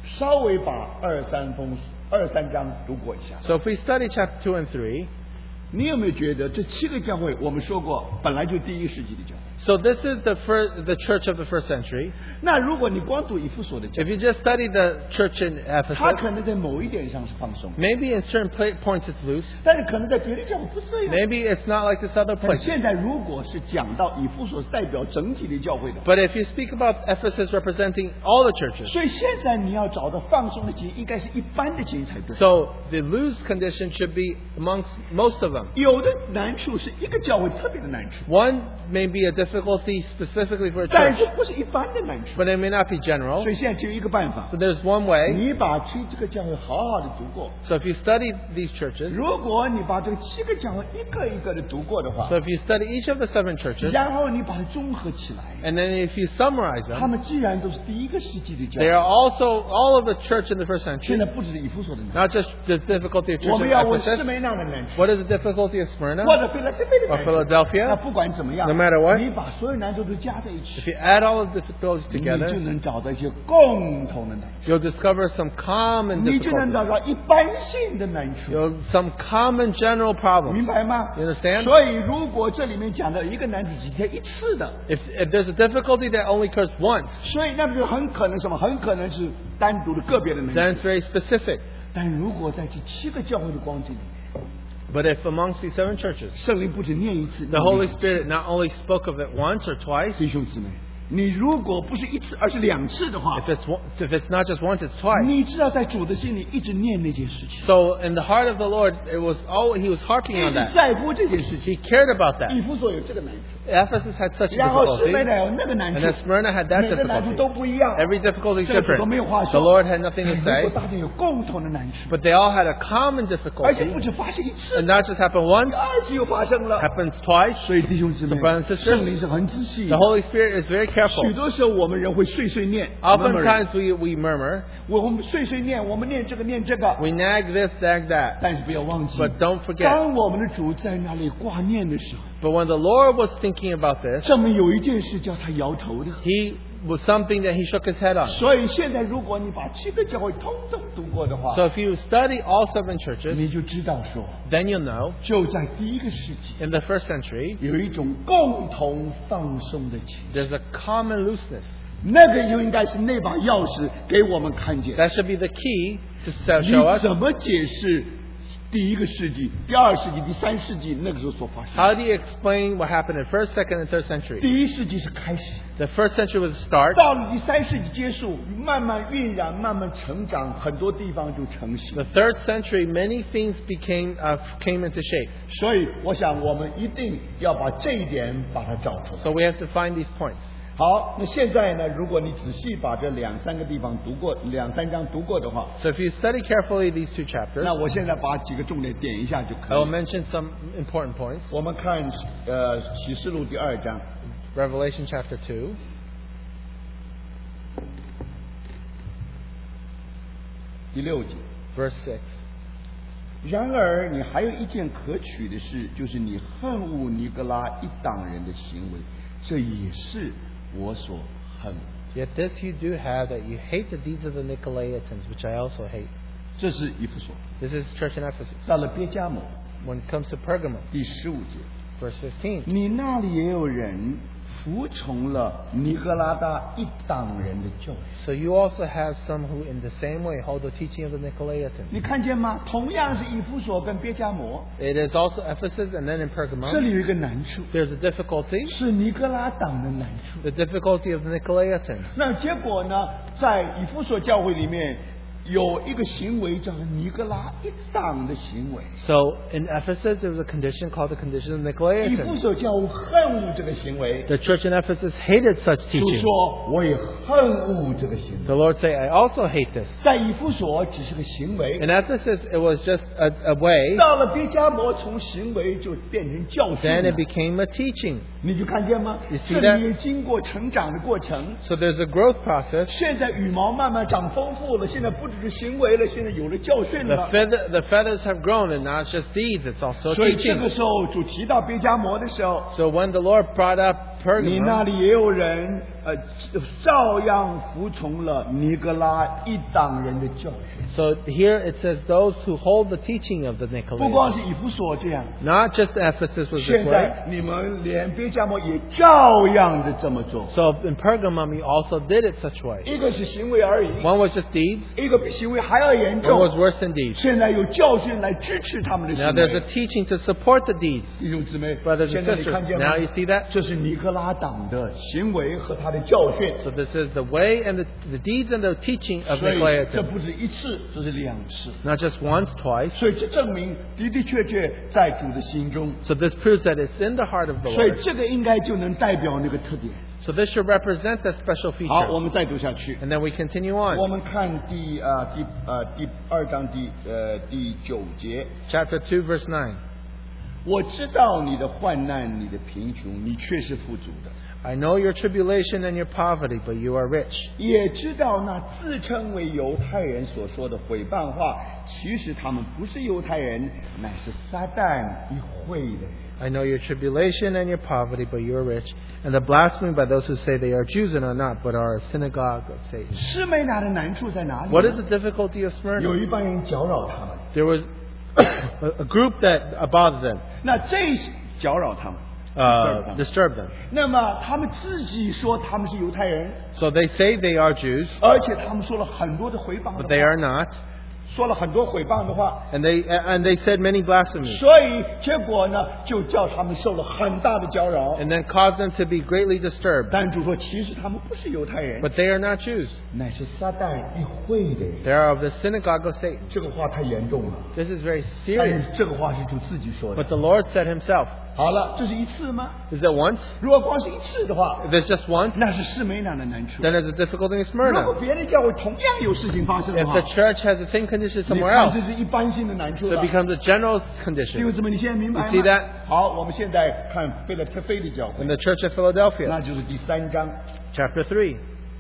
稍微把二三章读过一下。
So if we study chapter 2 and 3,
你有没有觉得这7个教会，我们说过本来就第1世纪的教会？
so this is the church of the first century.
那如果你光读以弗所的教
If
会，
you just study the church in
它
Ephesus,
可能在某一点上是放松，
maybe in certain points it's loose.
但是可能在别的教会不是这样。
Maybe it's not like this other
但
place.
现在如果是讲到以弗所代表整体的教会的话，
But if you speak about Ephesus representing all the churches,
所以现在你要找到放松的节，应该是一般的节才对。
so the loose condition should be amongst most of them.
有的难处是一个教会特别的难处，
One may be a difficulty specifically for a
但
church,
是不是一般的难处。
but it may not be general.
所以现在只有一个办法，
So there's one way.
你把这个教会好好的读过。
So if you study these churches,
如果你把这个7个教会一个一个的读过的话，
so if you study each of the 7 churches,
然后你把它综合起来，
and then if you summarize
他
them,
们既然都是第1个世纪的教
they
会，
are also all of the church in the first
现
century,
在不只是以弗所的难，
not just the difficulty of
我
church
们
of
要问士
Ephesus.
梅那的难处，
What is the difficulty of Smyrna?
或者菲拉斯菲的
Or
难处。
Philadelphia?
那不管怎么样
No matter what
你把所有难处都加在一
If
起，
you add all the difficulties
你就
together,
能找到一些共同的难处，
you'll discover some common
你就能
difficulties.
找到一般性的难处，
You'll some common general
明
problems.
白吗？
You understand?
所以如果这里面讲的一个难处只提一次的，
If there's a difficulty that only occurs once,
所以那么就很可能什么？很可能是单独的个别的难
then
处。
it's very specific.
但如果在这7个教会的光景里，
But if amongst these 7 churches,
圣灵不止念一次，
the Holy Spirit not only spoke of it once or twice,
弟兄姊妹，你如果不是一次，而是2次的话，
if it's not just once, it's twice.
你知道在主的心里一直念那件事情，
So in the heart of the Lord, he was harping
一
on
直
that.
在乎这件事情。
He cared about that.
以弗所有这个难处，
Ephesus had such a
然后士
difficulty,
梅那有那个难处
and then，Smyrna had that
每个难处
difficulty.
都不一样。
Every difficulty is
这个主
different.
都没有话
The
说。
Lord had nothing to
如
say,
果大家有共同的难处，
but they all had a common
而且
difficulty,
不止发生一次
and，not just happen once,
2次又发生了。
happens twice.
所以弟兄姊妹
So brothers and sisters，
圣灵是很仔细
The。Holy Spirit is very
许
careful.
多时候我们人会碎碎念，
Oftentimes we murmur,
我们碎碎念，我们念这个念这个，
we nag this, nag that.
但是不要忘记，
But don't forget,
当我们的主在那里挂念的时候，
but when the Lord was thinking about this,
上面有一件事叫他摇头的。
He was something that He shook His head on.
所以现在如果你把7个教会通通读过的话，
So if you study all 7 churches,
你就知道说，
then you'll know
就在第1个世纪，
in the first century,
有一种共同放松的情，
there's a common looseness.
那个就应该是那把钥匙给我们看见。
That should be the key to
你
show us
怎么解释第1个世纪、第2世纪、第3世纪那个时候所发生的？
how do you explain what happened in first, second, and third century.
第1世纪是开始，
The first century was the start.
到了第3世纪结束，慢慢晕染，慢慢成长，很多地方就成型。
The third century, many things came into shape.
所以，我想我们一定要把这一点把它找出来。
So we have to find these points.
好，那现在呢？如果你仔细把这2、3个地方读过，2、3章读过的话，
So if you study carefully these 2 chapters,
那我现在把几个重点点一下就
I
可
will
以。
mention some important points.
我们看启示录第2章
Revelation chapter 2,
第6节。
verse 6.
然而，你还有一件可取的事，就是你恨恶尼格拉一党人的行为，这也是我所恨恶。
Yet this you do have, that you hate the deeds of the Nicolaitans, which I also hate.
这是以弗所。
This is church in Ephesus.
到了别迦摩
When it comes to Pergamum,
第15节，
verse 15.
你那里也有人服从了尼格拉达一党人的教训。
So you also have some who in the same way hold the teaching of the Nicolaitans.
你看见吗？同样是以弗所跟别迦摩，
It is also Ephesus and then in
这
Pergamum.
里有一个难处，
There's a difficulty,
是尼格拉党的难处。
the difficulty of the Nicolaitans.
那结果呢，在以弗所教会里面有一个行为叫做尼格拉一党的行为。
So in Ephesus, there was a condition called the condition of
以弗
Nicolaitans.
所教会恨恶这个行为，
The church in Ephesus hated such
就
teaching.
说我也恨恶这个行为。
The Lord say, I also hate this.
在以弗所只是个行为，
In Ephesus, it was just a way.
到了别迦摩，从行为就变成教训
Then
了
it became a teaching.
你就看见吗
You？see
这
that？
里也经过成长的过程。
So there's a growth process.
现在羽毛慢慢长丰富了，现在不只是行为了，现在有了教训
The
了。
feathers have grown, and not just deeds, it's also
所以这
teaching.
个时候主提到别迦摩的时候，
So when the Lord brought up
你那
Pergamum,
里也有人照样服从了尼格拉一党人的教训。
so here it says those who hold the teaching of the
不光
Nicolaitans.
是以弗所这样，
Not just Ephesus was
现
this way.
在你们连别迦摩也照样的这么做。
So in Pergamum, you also did it such way.
一个是行为而已，
One was just deeds,
一个比行为还要严
one
重。
was worse than deeds.
现在有教训来支持他们的
Now
行
there's
为
a。teaching to support the deeds.
弟兄姊妹，
Brothers
现
and
在你看见
sisters,
吗
now you see that?
这是尼格拉党的行为和他的教训。
So this is the way and the deeds and the teaching of
所以这
Nicolaitans.
不是一次，这是两次。
Not just once, twice.
所以这证明的的确确在主的心中。
So this proves that it's in the heart of the
所以
Lord.
这个应该就能代表那个特点。
So this should represent that special
好，
feature.
我们再读下去。
And then we continue
我
on.
们看第2章第9节。
Chapter 2, verse 9.
我知道你的患难，你的贫穷，你却是富足的；
I know your tribulation and your poverty, but you are rich.
也知道那自称为犹太人所说的毁谤话，其实他们不是犹太人，乃是撒旦一会的人。
I know your tribulation and your poverty, but you are rich. And the blasphemy by those who say they are Jews and are not, but are a synagogue of Satan.
施美拿的难处在哪里呢？
What is the difficulty of
有
Smyrna?
一帮人搅扰他们，
There was a group that bothered them,
那这搅扰他们，
disturbed them.
那么他们自己说他们是犹太人，
So they say they are Jews,
而且他们说了很多的毁谤
but
的
they
话
are not.
说了很多毁谤的话，
And they said many blasphemies.
所以结果呢，就叫他们受了很大的搅扰。
And then caused them to be greatly disturbed.
但主说，其实他们不是犹太人，
But they are not Jews.
乃是撒旦一会的人。
They are of the synagogue of Satan.
这个话太严重了，
This is very
但
serious.
是这个话是主自己说的
But。the Lord said himself.
好了，这是一次吗？
Is it once?
如果光是一次的话，
If it's just once,
那是施美拿的难处。
then there's a difficulty in
如果
Smyrna.
别的教会同样有事情发生的
If
话，
the church has the same condition
你
somewhere
看
else,
这是一般性的难处
so
了
it。becomes a general
弟兄
condition.
姊妹，你现在明白
You see
吗
that?？
好，我们现在看菲拉特菲的教会
In，the church of Philadelphia,
那就是第3章
chapter 3,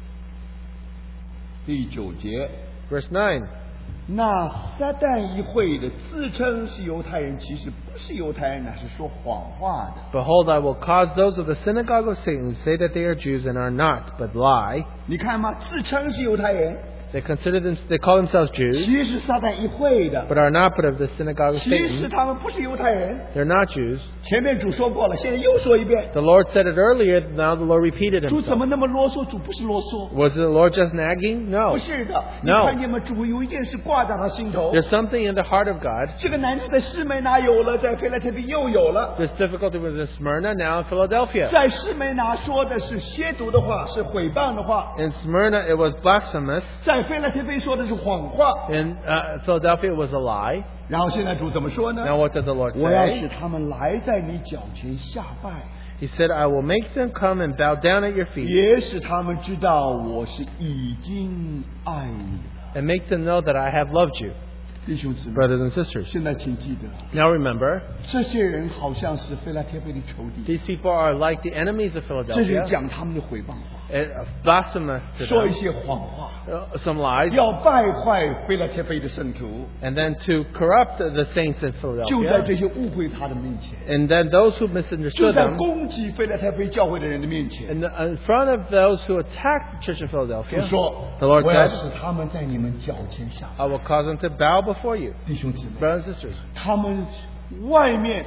第9节。
verse 9.
那撒旦一会的自称是犹太人，其实不是犹太人，乃是说谎话的。
Behold, I will cause those of the synagogue of Satan who say that they are Jews and are not, but lie.
你看吗？自称是犹太人，
They call themselves Jews,
其实撒旦一会的，
but are not but of the synagogue of
其实
Satan.
他们不是犹太人。
They're not Jews.
前面主说过了，现在又说一遍。
The Lord said it earlier, now the Lord repeated
主怎
himself.
么那么啰嗦？主不是啰嗦，
Was the Lord just nagging?
不
No.
是的。你
No
看见吗？主有一件事挂在他心头。
There's something in the heart of God.
这个难处在士美拿有了，在腓拉铁比又有了。
This difficulty was in Smyrna, now in Philadelphia.
在士美拿说的是亵渎的话，是毁谤的话；
In Smyrna, it was blasphemous.
在腓拉铁比说的是谎话。
In Philadelphia, it was a lie.
然后现在主怎么说呢？
Now what did the Lord
我要使
say?
他们来在你脚前下拜，
He said, I will make them come and bow down at your feet
也使他们知道我是已经爱你了。
and make them know that I have loved you.
弟兄姊妹，
Brothers and sisters.
现在请记得，
Now remember,
这些人好像是腓拉铁比的仇敌，
these people are like the enemies of
这是
Philadelphia.
讲他们的毁谤话，
Blasphemous to
说一
them.
些谎话，
Some lies.
要败坏腓拉铁比的圣徒，
And then to corrupt the saints in
就在
Philadelphia.
这些误会他的面前，
And then those who
就
misunderstood
在
them.
攻击腓拉铁比教会的人的面前，
In front of those who attacked the church in
就
Philadelphia,
说
the Lord
我要
said,
使他们在你们脚前下拜。
I will cause them to bow before you.
弟兄姊妹，
Brothers and sisters,
他们外面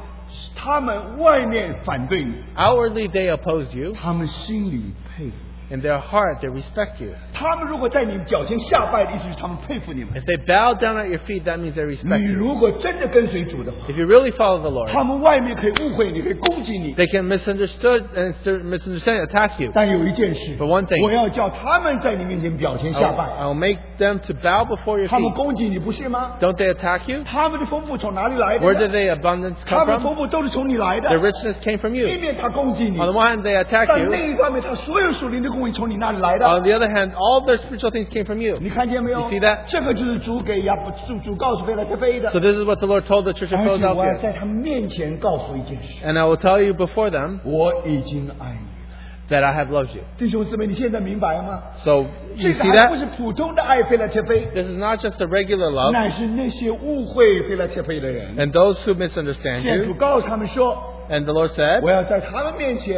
反对你，
outwardly they oppose you.
他们心里佩服。
In their heart, they respect you.
他们如果在你们脚前下拜的意思是他们佩服你们。
If they bow down at your feet, that means they respect
你
you.
如果真的跟随主的话，
If you really follow the Lord,
他们外面可以误会你，可以攻击你，
they can misunderstand, attack you.
但有一件事，
But one thing-
我要叫他们在你面前脚前下拜。
I'll make them to bow before your
他们
feet.
攻击你不是吗？
Don't they attack you?
他们的丰富从哪里来
Where
的
did
呢？
the abundance
他
come
们的
from?
丰富都是从你来的
The。richness came from
一
you.
面他攻击你，
On the one hand, they attack
但
you.
另一方面，他所有属灵的供应从你那里来的。
On the other hand, all their spiritual things came from you.
你看见没有
You see that?
这个就是主给主告诉腓拉铁非的。
So this is what the Lord told the church of
而且我要
Philadelphia.
在他们面前告诉一件事：
And I will tell you before them
我已经爱你了。
that I have loved you.
弟兄姊妹，你现在明白吗？
So
这
you
个
see
还不
that?
是普通的爱腓拉铁非，
This is not just a regular love.
乃是那些误会腓拉铁非的人。
And those who misunderstand
现在主
you,
告诉他们说：
and the Lord said,
我要在他们面前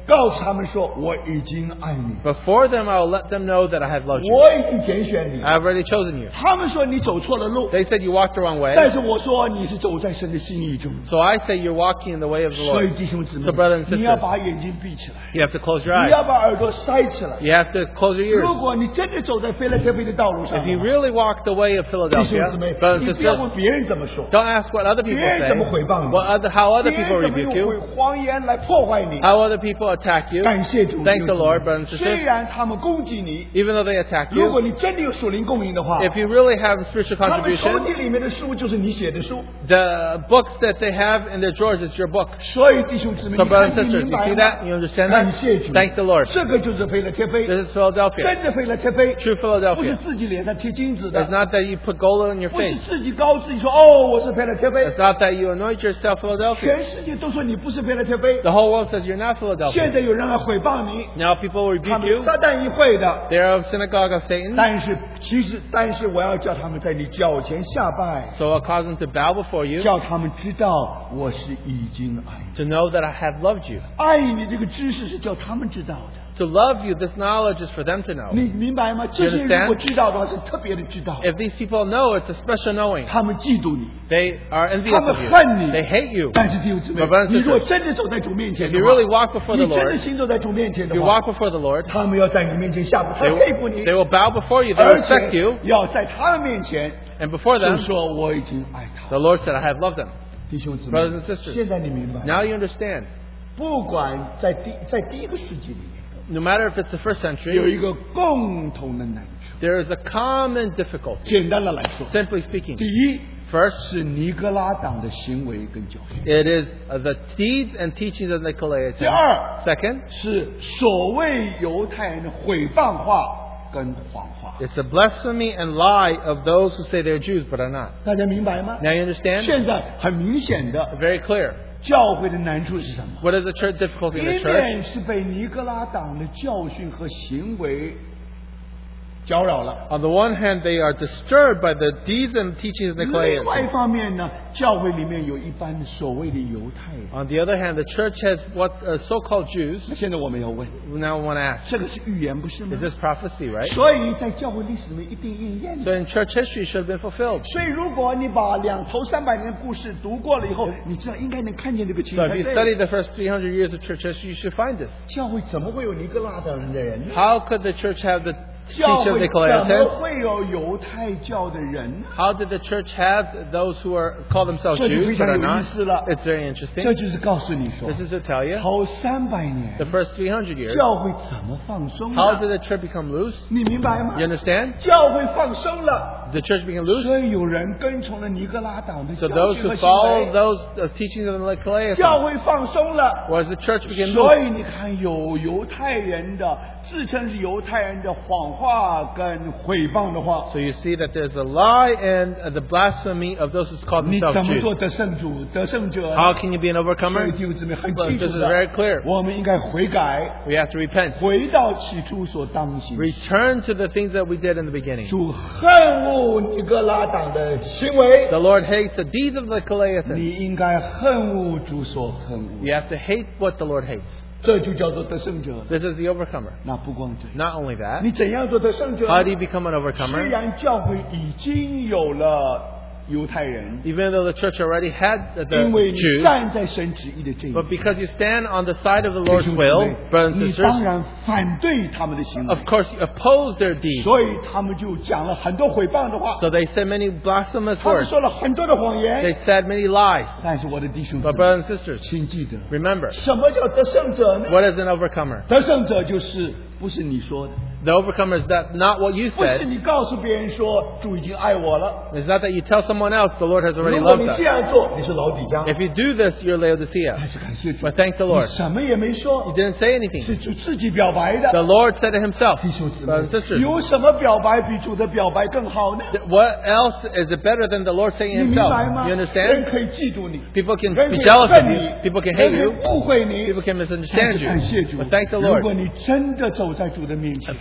告诉他们说我已经爱你，
Before them, I will let them know that I have loved you.
我已经拣选你。
I have already chosen you.
他们说你走错了路，
They said you walked the wrong way.
但是我说你是走在神的心意中。
So I say you're walking in the way of the
所以
Lord.
弟兄姊妹
So brothers and，
你要
sisters,
把眼睛闭起来，
you have to close your
你
eyes.
要把耳朵塞起来。
You have to close your
如
ears.
果你真的走在菲拉铁菲的道路上
If，you really walk the way of
弟兄
Philadelphia,
姊妹，
brothers
你
and
不要问
sisters,
别人怎么说，
don't ask what other
别
people
人
say,
怎么诽谤你，
how other
别
people
人怎么
rebuke
用
you,
谎言来破坏你。
how other people attack you.
感谢主，
Thank the Lord, brothers and
虽
sisters.
然他们攻击你，
Even though they attack
如果
you,
你真的有属灵供应的话，
if you really have spiritual
他们抽
contribution,
屉里面的书就是你写的书。
the books that they have in their drawers is your book.
所以弟兄姊妹，
So
你看
brothers and
你
sisters,
明
you
白
see
吗
that? You understand
感
that?
谢主，
Thank the Lord.
这个就是菲拉铁菲，
This is Philadelphia.
真的菲拉铁菲，
True
不是
Philadelphia.
自己脸上贴金子
It's
的，
not that you put gold on your
不是
face.
自己高自己说哦我是菲拉铁菲
It's，not that you anoint yourself Philadelphia.
全世界都说你不是菲拉铁菲。
The whole world says you're not
现
Philadelphia.
在有人来诽谤你，
Now people will
他
rebuke
们
you.
撒旦议会的，
They're of synagogue of Satan.
但是我要叫他们在你脚前下拜，
So I'll cause them to bow before you
叫他们知道我是已经爱你。
to know that I have loved you.
爱你这个知识是叫他们知道的，
To love you, this knowledge is for them to know.
你明白吗？这些如果知道的话，是特别的知道，
If these people know, it's a special knowing.
他们嫉妒你，
They are
他
envious
们
of you.
恨你，
They hate you.
但是弟兄姊妹
But brothers and，
你如果
sisters，
真的走在主面前
If
的
you
话，
really walk before the
你真的
Lord,
行走在主面前
if
的
you
话，
walk before the Lord,
他们要在你面前下拜，他
they
佩服你
will，bow before you. They
而
respect
且
you.
要在他们面前
And before
就
them,
说我已经爱他。
the Lord said, I have loved them.
弟兄姊妹
Brothers and sisters，
现在你明白，
Now you understand.
不管在第一个世纪里面，
No matter if it's the first
有
century,
一个共同的难处。
there is a common difficulty.
简单的来说，
Simply speaking,
第一
first,
是尼格拉党的行为跟教训；
it is the deeds and teachings of Nicolaitans.
第二
Second,
是所谓犹太人的毁谤话跟谎话。
it's the blasphemy and lie of those who say they're Jews but are not.
大家明白吗？
Now you understand?
现在很明显的，
Very clear.
教会的难处是什么？
What is the church difficulty
一
in the church?
面是被尼格拉党的教训和行为搅扰了，
On the one hand, they are disturbed by the deeds and teachings of
另外一
Nicolaitans.
方面呢，教会里面有一般所谓的犹太人。
On the other hand, the church has what so-called Jews.
那现在我们要问，
Now I want to ask,
这个是预言不是吗
is？this prophecy, right?
所以在教会历史里面一定应验的。
So in church history, it should have been fulfilled.
所以，如果你把两头300年的故事读过了以后，你知道应该能看见这个情
So
才
if you
对。
study the first 300 years of church history, you should find this.
教会怎么会有尼格拉党人的人呢？
How could the church have the
教
teaching of
会怎么
Nicolaitans?
会有犹太教的人呢？
How did the church have those who call themselves
这就非
Jews but
常
are
有意
not?
思了。
It's very interesting.
这就是告诉你说，
This is to tell you
头300年
the first 300 years.
教会怎么放松
How
的？
did the church become loose?
你明白吗
You？understand?
教会放松了，
The church became loose.
所以有人跟从了尼格拉党的
So
教
those
训
who
和行
follow
为，
those teachings of the Nicolaitans,
教会放松了。
whereas the church became
所
loose.
以你看，有犹太人的自称是犹太人的谎话跟诽谤的话，
So you see that there's a lie and the blasphemy of those who call
你
themselves
怎么做
Jews.
得胜主、得胜者呢？
How can you be an
所
overcomer?
以弟兄姊妹很
But
清
this
楚
is very
的，
clear.
我们应该悔改，
We have to repent.
回到起初所当行。
Return to the things that we did in the beginning.
主恨恶尼格拉党的行为，
The Lord hates the deeds of the Nicolaitans.
你应该恨恶主所恨恶，
You have to hate what the Lord hates.
这就叫做得胜者。
This is the overcomer.
那不光这样，
Not only that,
你怎样做得胜者？
how do you become an
虽
overcomer?
然教会已经有了犹太人，
Even though the church already had the
因为你
Jews,
站在神旨意的这一
but
边，
because you stand on the side of the
弟
Lord's
兄姊
will,
妹
brothers and
你当
sisters,
然反对他们的行为
of，course you oppose their deeds.
所以他们就讲了很多诽谤的话，
So they said many blasphemous
他们
words.
说了很多的谎
They
言。
said many lies.
但是我的弟兄姊
But
妹，
brothers and sisters,
请记得，
remember,
什么叫得胜者呢？
what is an overcomer?
得胜者就是不是你说的，
The overcomer is that not what you
不是
said.
你告诉别人说主已经爱我了。
It's not that you tell someone else the Lord has already
如果
loved
你
us.
这样做，你是老底家。
If you do this, you're
但
Laodicea.
是感谢主，
But thank the
你
Lord.
什么也没
You
说，
didn't say anything.
是主自己表白的。
The Lord said it himself.
弟兄姊妹
Brothers and，sisters,
有什么表白比主的表白更好呢？
what else is it better than the Lord
你
saying
明
himself?
白吗？
You
人
understand?
可以嫉妒你，
People can
人可
be
以
jealous of
恨
you.
你，
People can
人
hate
可以
you.
误会你。
People can
但
misunderstand
是感谢
you.
主，
But thank the
如
Lord.
果你真的走在主的面前
If，you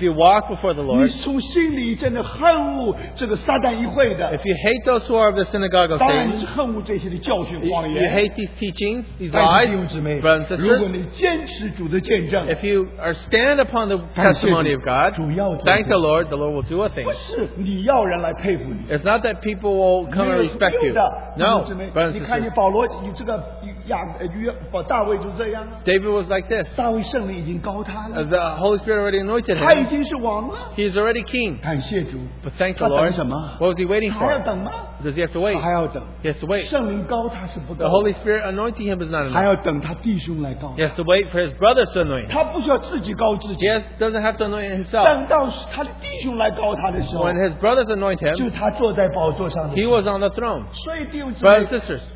you walk before the
你
Lord,
从心里真的恨恶这个撒旦议会的，
if you hate those who are of the synagogue of
当然你是
Satan,
恨恶这些的教训
you
谎言。
hate these teachings, these
但是
lies,
弟兄姊妹
brothers and，
如果
sisters.
你坚持主的见证，
If you are stand upon the
感谢
testimony
主
of God,
主要做
thank
这
the Lord will do a thing.
不是你要人来佩服你。
It's not that people will come and
没有
respect
用
you.
的，弟
No,
兄姊妹
brothers
你
and
看见
sisters.
保罗，你这个大卫就这样啊，
David was like this.
大卫圣灵已经高他了，
The Holy Spirit already anointed
他已
him.
经是王了。
He's already king.
感谢主，
But thank
他
the
等
Lord.
什么？
What was he waiting
他还要
for?
等吗？
Does he have to wait?
他还要等。
He has to wait.
圣灵高他是不
The
够
Holy
的，
Spirit anointing him is not
还
enough.
要等他弟兄来高
He has to wait for his brothers to anoint him.
他不需要自己高自己
He doesn't have to anoint himself.
等到他的弟兄来高他的时候，
When his brothers anoint
就
him,
是他坐在宝座上的
he
时候。
was on the throne.
所以弟兄姊
Brothers
妹
and，sisters,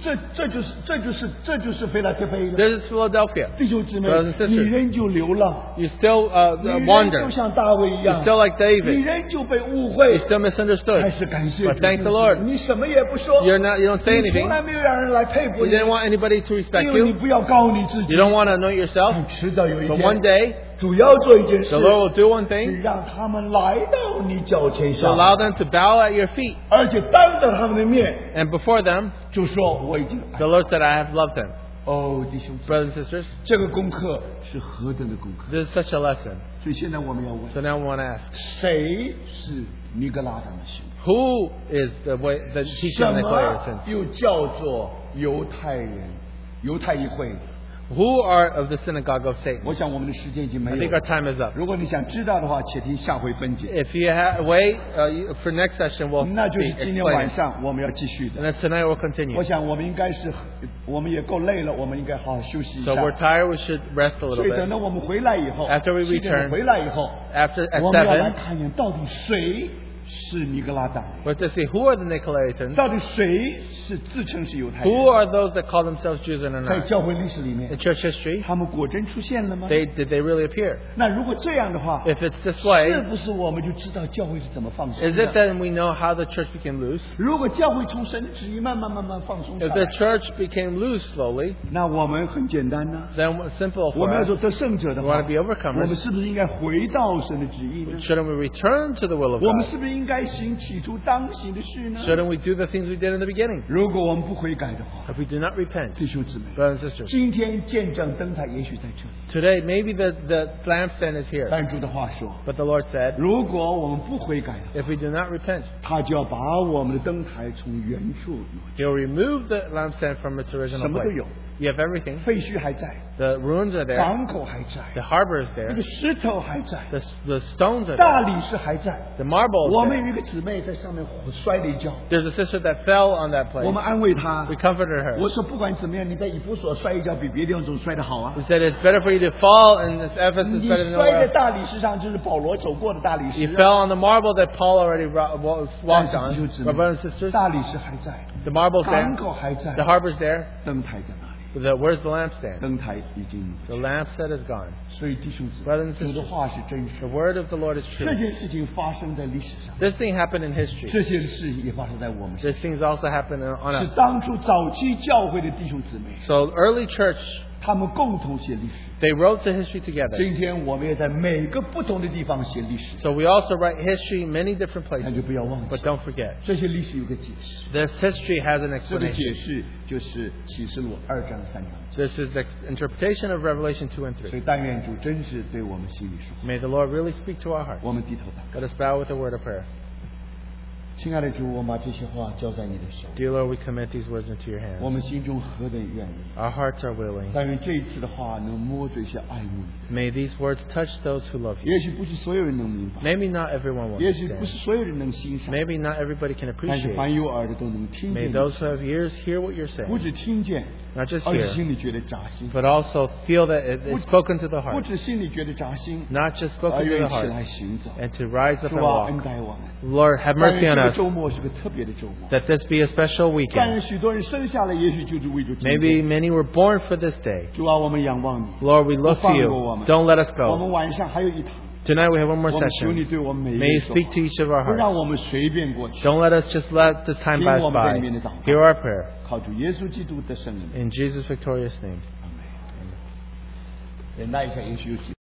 这就是菲拉铁菲的
this is Philadelphia.
弟兄姊妹
Brothers and，sisters
你人就流浪，
You still
你人
wander.
就像大卫一
You're
样，
still like
你
David.
人就被误
You
会，
still
还
misunderstood.
是感谢
But
主
thank the Lord.
你什么也不说，
You don't say
你
anything.
从来没有让人来佩服
You
你，
didn't want anybody to respect
因为你
you.
不要高你自己
You，don't want to anoint yourself.
但迟早有一
But one
天，
day,
主要做一件事
the，Lord will do one
是
thing
让他们来到你脚前
to
下，
allow them to bow at your feet.
而且当着他们的面
And before them,
就说我已经爱
the Lord said, I have loved them.
哦，弟兄姊妹，
Brothers and sisters,
这个功课是何等的功课！
this is such a lesson.
所以现在我们要问：
So now we want to ask,
谁是尼格拉党的信徒？
who is the teaching
什
of
么
Nicolaitans?
又叫做犹太人、犹太议会？
Who are of the synagogue of Satan?
我想我们的时间已经没
I
有
think
了
our。time is up.
如果你想知道的话，且听下回分解。
If you wait for next session, we'll
那就是
be
今天晚
explaining.
上我们要继续
And
的。
then tonight we'll continue.
我想我们应该是，我们也够累了，我们应该好好休息一
So
下。
we're tired. We should rest a little
所以等
bit.
到我们回来以后
After we
7点
return
回来以后，
After at
我们要来
7,
看见到底谁是尼格拉党人，
we're to see who are the Nicolaitans.
到底谁是自称是犹太
Who
人？
are those that call themselves Jews and are
在
not?
教会历史里面
In，church history,
他们果真出现了吗？
did they really appear?
那如果这样的话，
If it's this
是
way,
不是我们就知道教会是怎么放松
is it
的？
that we know how the church became loose?
如果教会从神的旨意慢慢放松下
If
来
the，church became loose slowly,
那我们很简单呢。
then what's simple
我
for
们要
us.
做得胜者的
We
话，
want to be
我们
overcomers.
是不是应该回到神的旨意呢？
Shouldn't we return to the will of
我们
God?
是不是应该行起初当行的事呢？
Shouldn't we do the things we did in the beginning?
如果我们不悔改的话，
If we do not repent,
弟兄姊妹，
brothers and sisters,
今天见证灯台也许在这里，
today maybe the lampstand is here.
但主的话说，
But the Lord said,
如果我们不悔改的话，
if we do not repent,
他就要把我们的灯台从原处挪去，
He'll remove the lampstand from its original
什么都
place.
有，
You have everything.
废墟还在，
The ruins are there.
港口还在，
The harbor is
那
there.
个石头还在，
The stones are
大
there.
理石还在。
The marble
我
is
们
there.
有一个姊妹在上面摔了一跤，
There's a sister that fell on that
我
place.
们安慰她
We。comforted her.
我说不管怎么样，你在以弗所摔一跤比别的地方总摔得好啊
We。said it's better for you to fall in this Ephesus
你
better than
摔
nowhere
在
else.
大理石上，就是保罗走过的大理
You
石。
fell on the marble that Paul already walked
但是
on.
弟兄姊
My
妹
brothers and sisters,
大理石还在，
the marble's
港
there.
口还在
The，harbor's there.
灯台在哪里？
Where's the lampstand?
灯台已经。
The lampstand is gone.
所以弟兄姊
Brothers
妹
and，
主的
sisters,
话是真实
the。word of the Lord is
这
true.
件事情发生在历史上，
This thing happened in history.
这些事也发生在我们身
These things also happen on
上，是
us.
当初早期教会的弟兄姊妹，
So early church,
他们共同写历史。
they wrote the history together.
今天我们也在每个不同的地方写历史，
So we also write history in many different
那
places.
就不要忘
But
记，
don't forget,
这些历史有个解释。
this history has an
这个解
explanation.
释就是启示录2章3章。
This is the interpretation of Revelation 2 and
所
3.
以但愿主真是对我们心里说话。
May the Lord really speak to our hearts.
我们低头吧。
Let us bow with a word of prayer.
亲爱的主，我们把这些话交在你的手，
Dear Lord, we commit these words into your
我
hands.
们心中何等愿意。
Our hearts are willing.
但愿这一次的话能摸着一些爱慕你。
May these words touch those who love you.
也许不是所有人能明白，
Maybe not everyone will
也许不是
understand.
所有人能欣赏，
Maybe not everybody can
但是
appreciate.
凡有耳的都能听
May
见
those
你。
who have ears hear what you're
不
saying,
止听见，
not just
而且
hear,
心里觉得扎心；
but also feel that it's spoken to the
不
heart,
止心里觉得扎心，
not just
而
spoken
愿
to
意
the
起
heart,
来行走。
and to rise up
主
and
啊，恩
walk.
待我们。
Lord, have
但
mercy
愿
on
这个
us.
周末是个特别的周末。
That this be a special
但愿
weekend.
许多人生下来，也许就是为着今
Maybe
天。
many were born for this day.
主啊，我们仰望你。
Lord, we look to
不放
you.
过我们。
Don't let us
我们
go.
晚上还有一堂，
Tonight we have one more
我们求你
session.
对我们每一
May
个
you
人说
speak to each of our
不让
hearts.
我们随便过去。
Don't let us just let this time pass
听我们在
by.
里面的祷告。
Hear our prayer.
靠主耶稣基督的圣名，
In Jesus' victorious name.
阿门。忍耐一下，也许有几。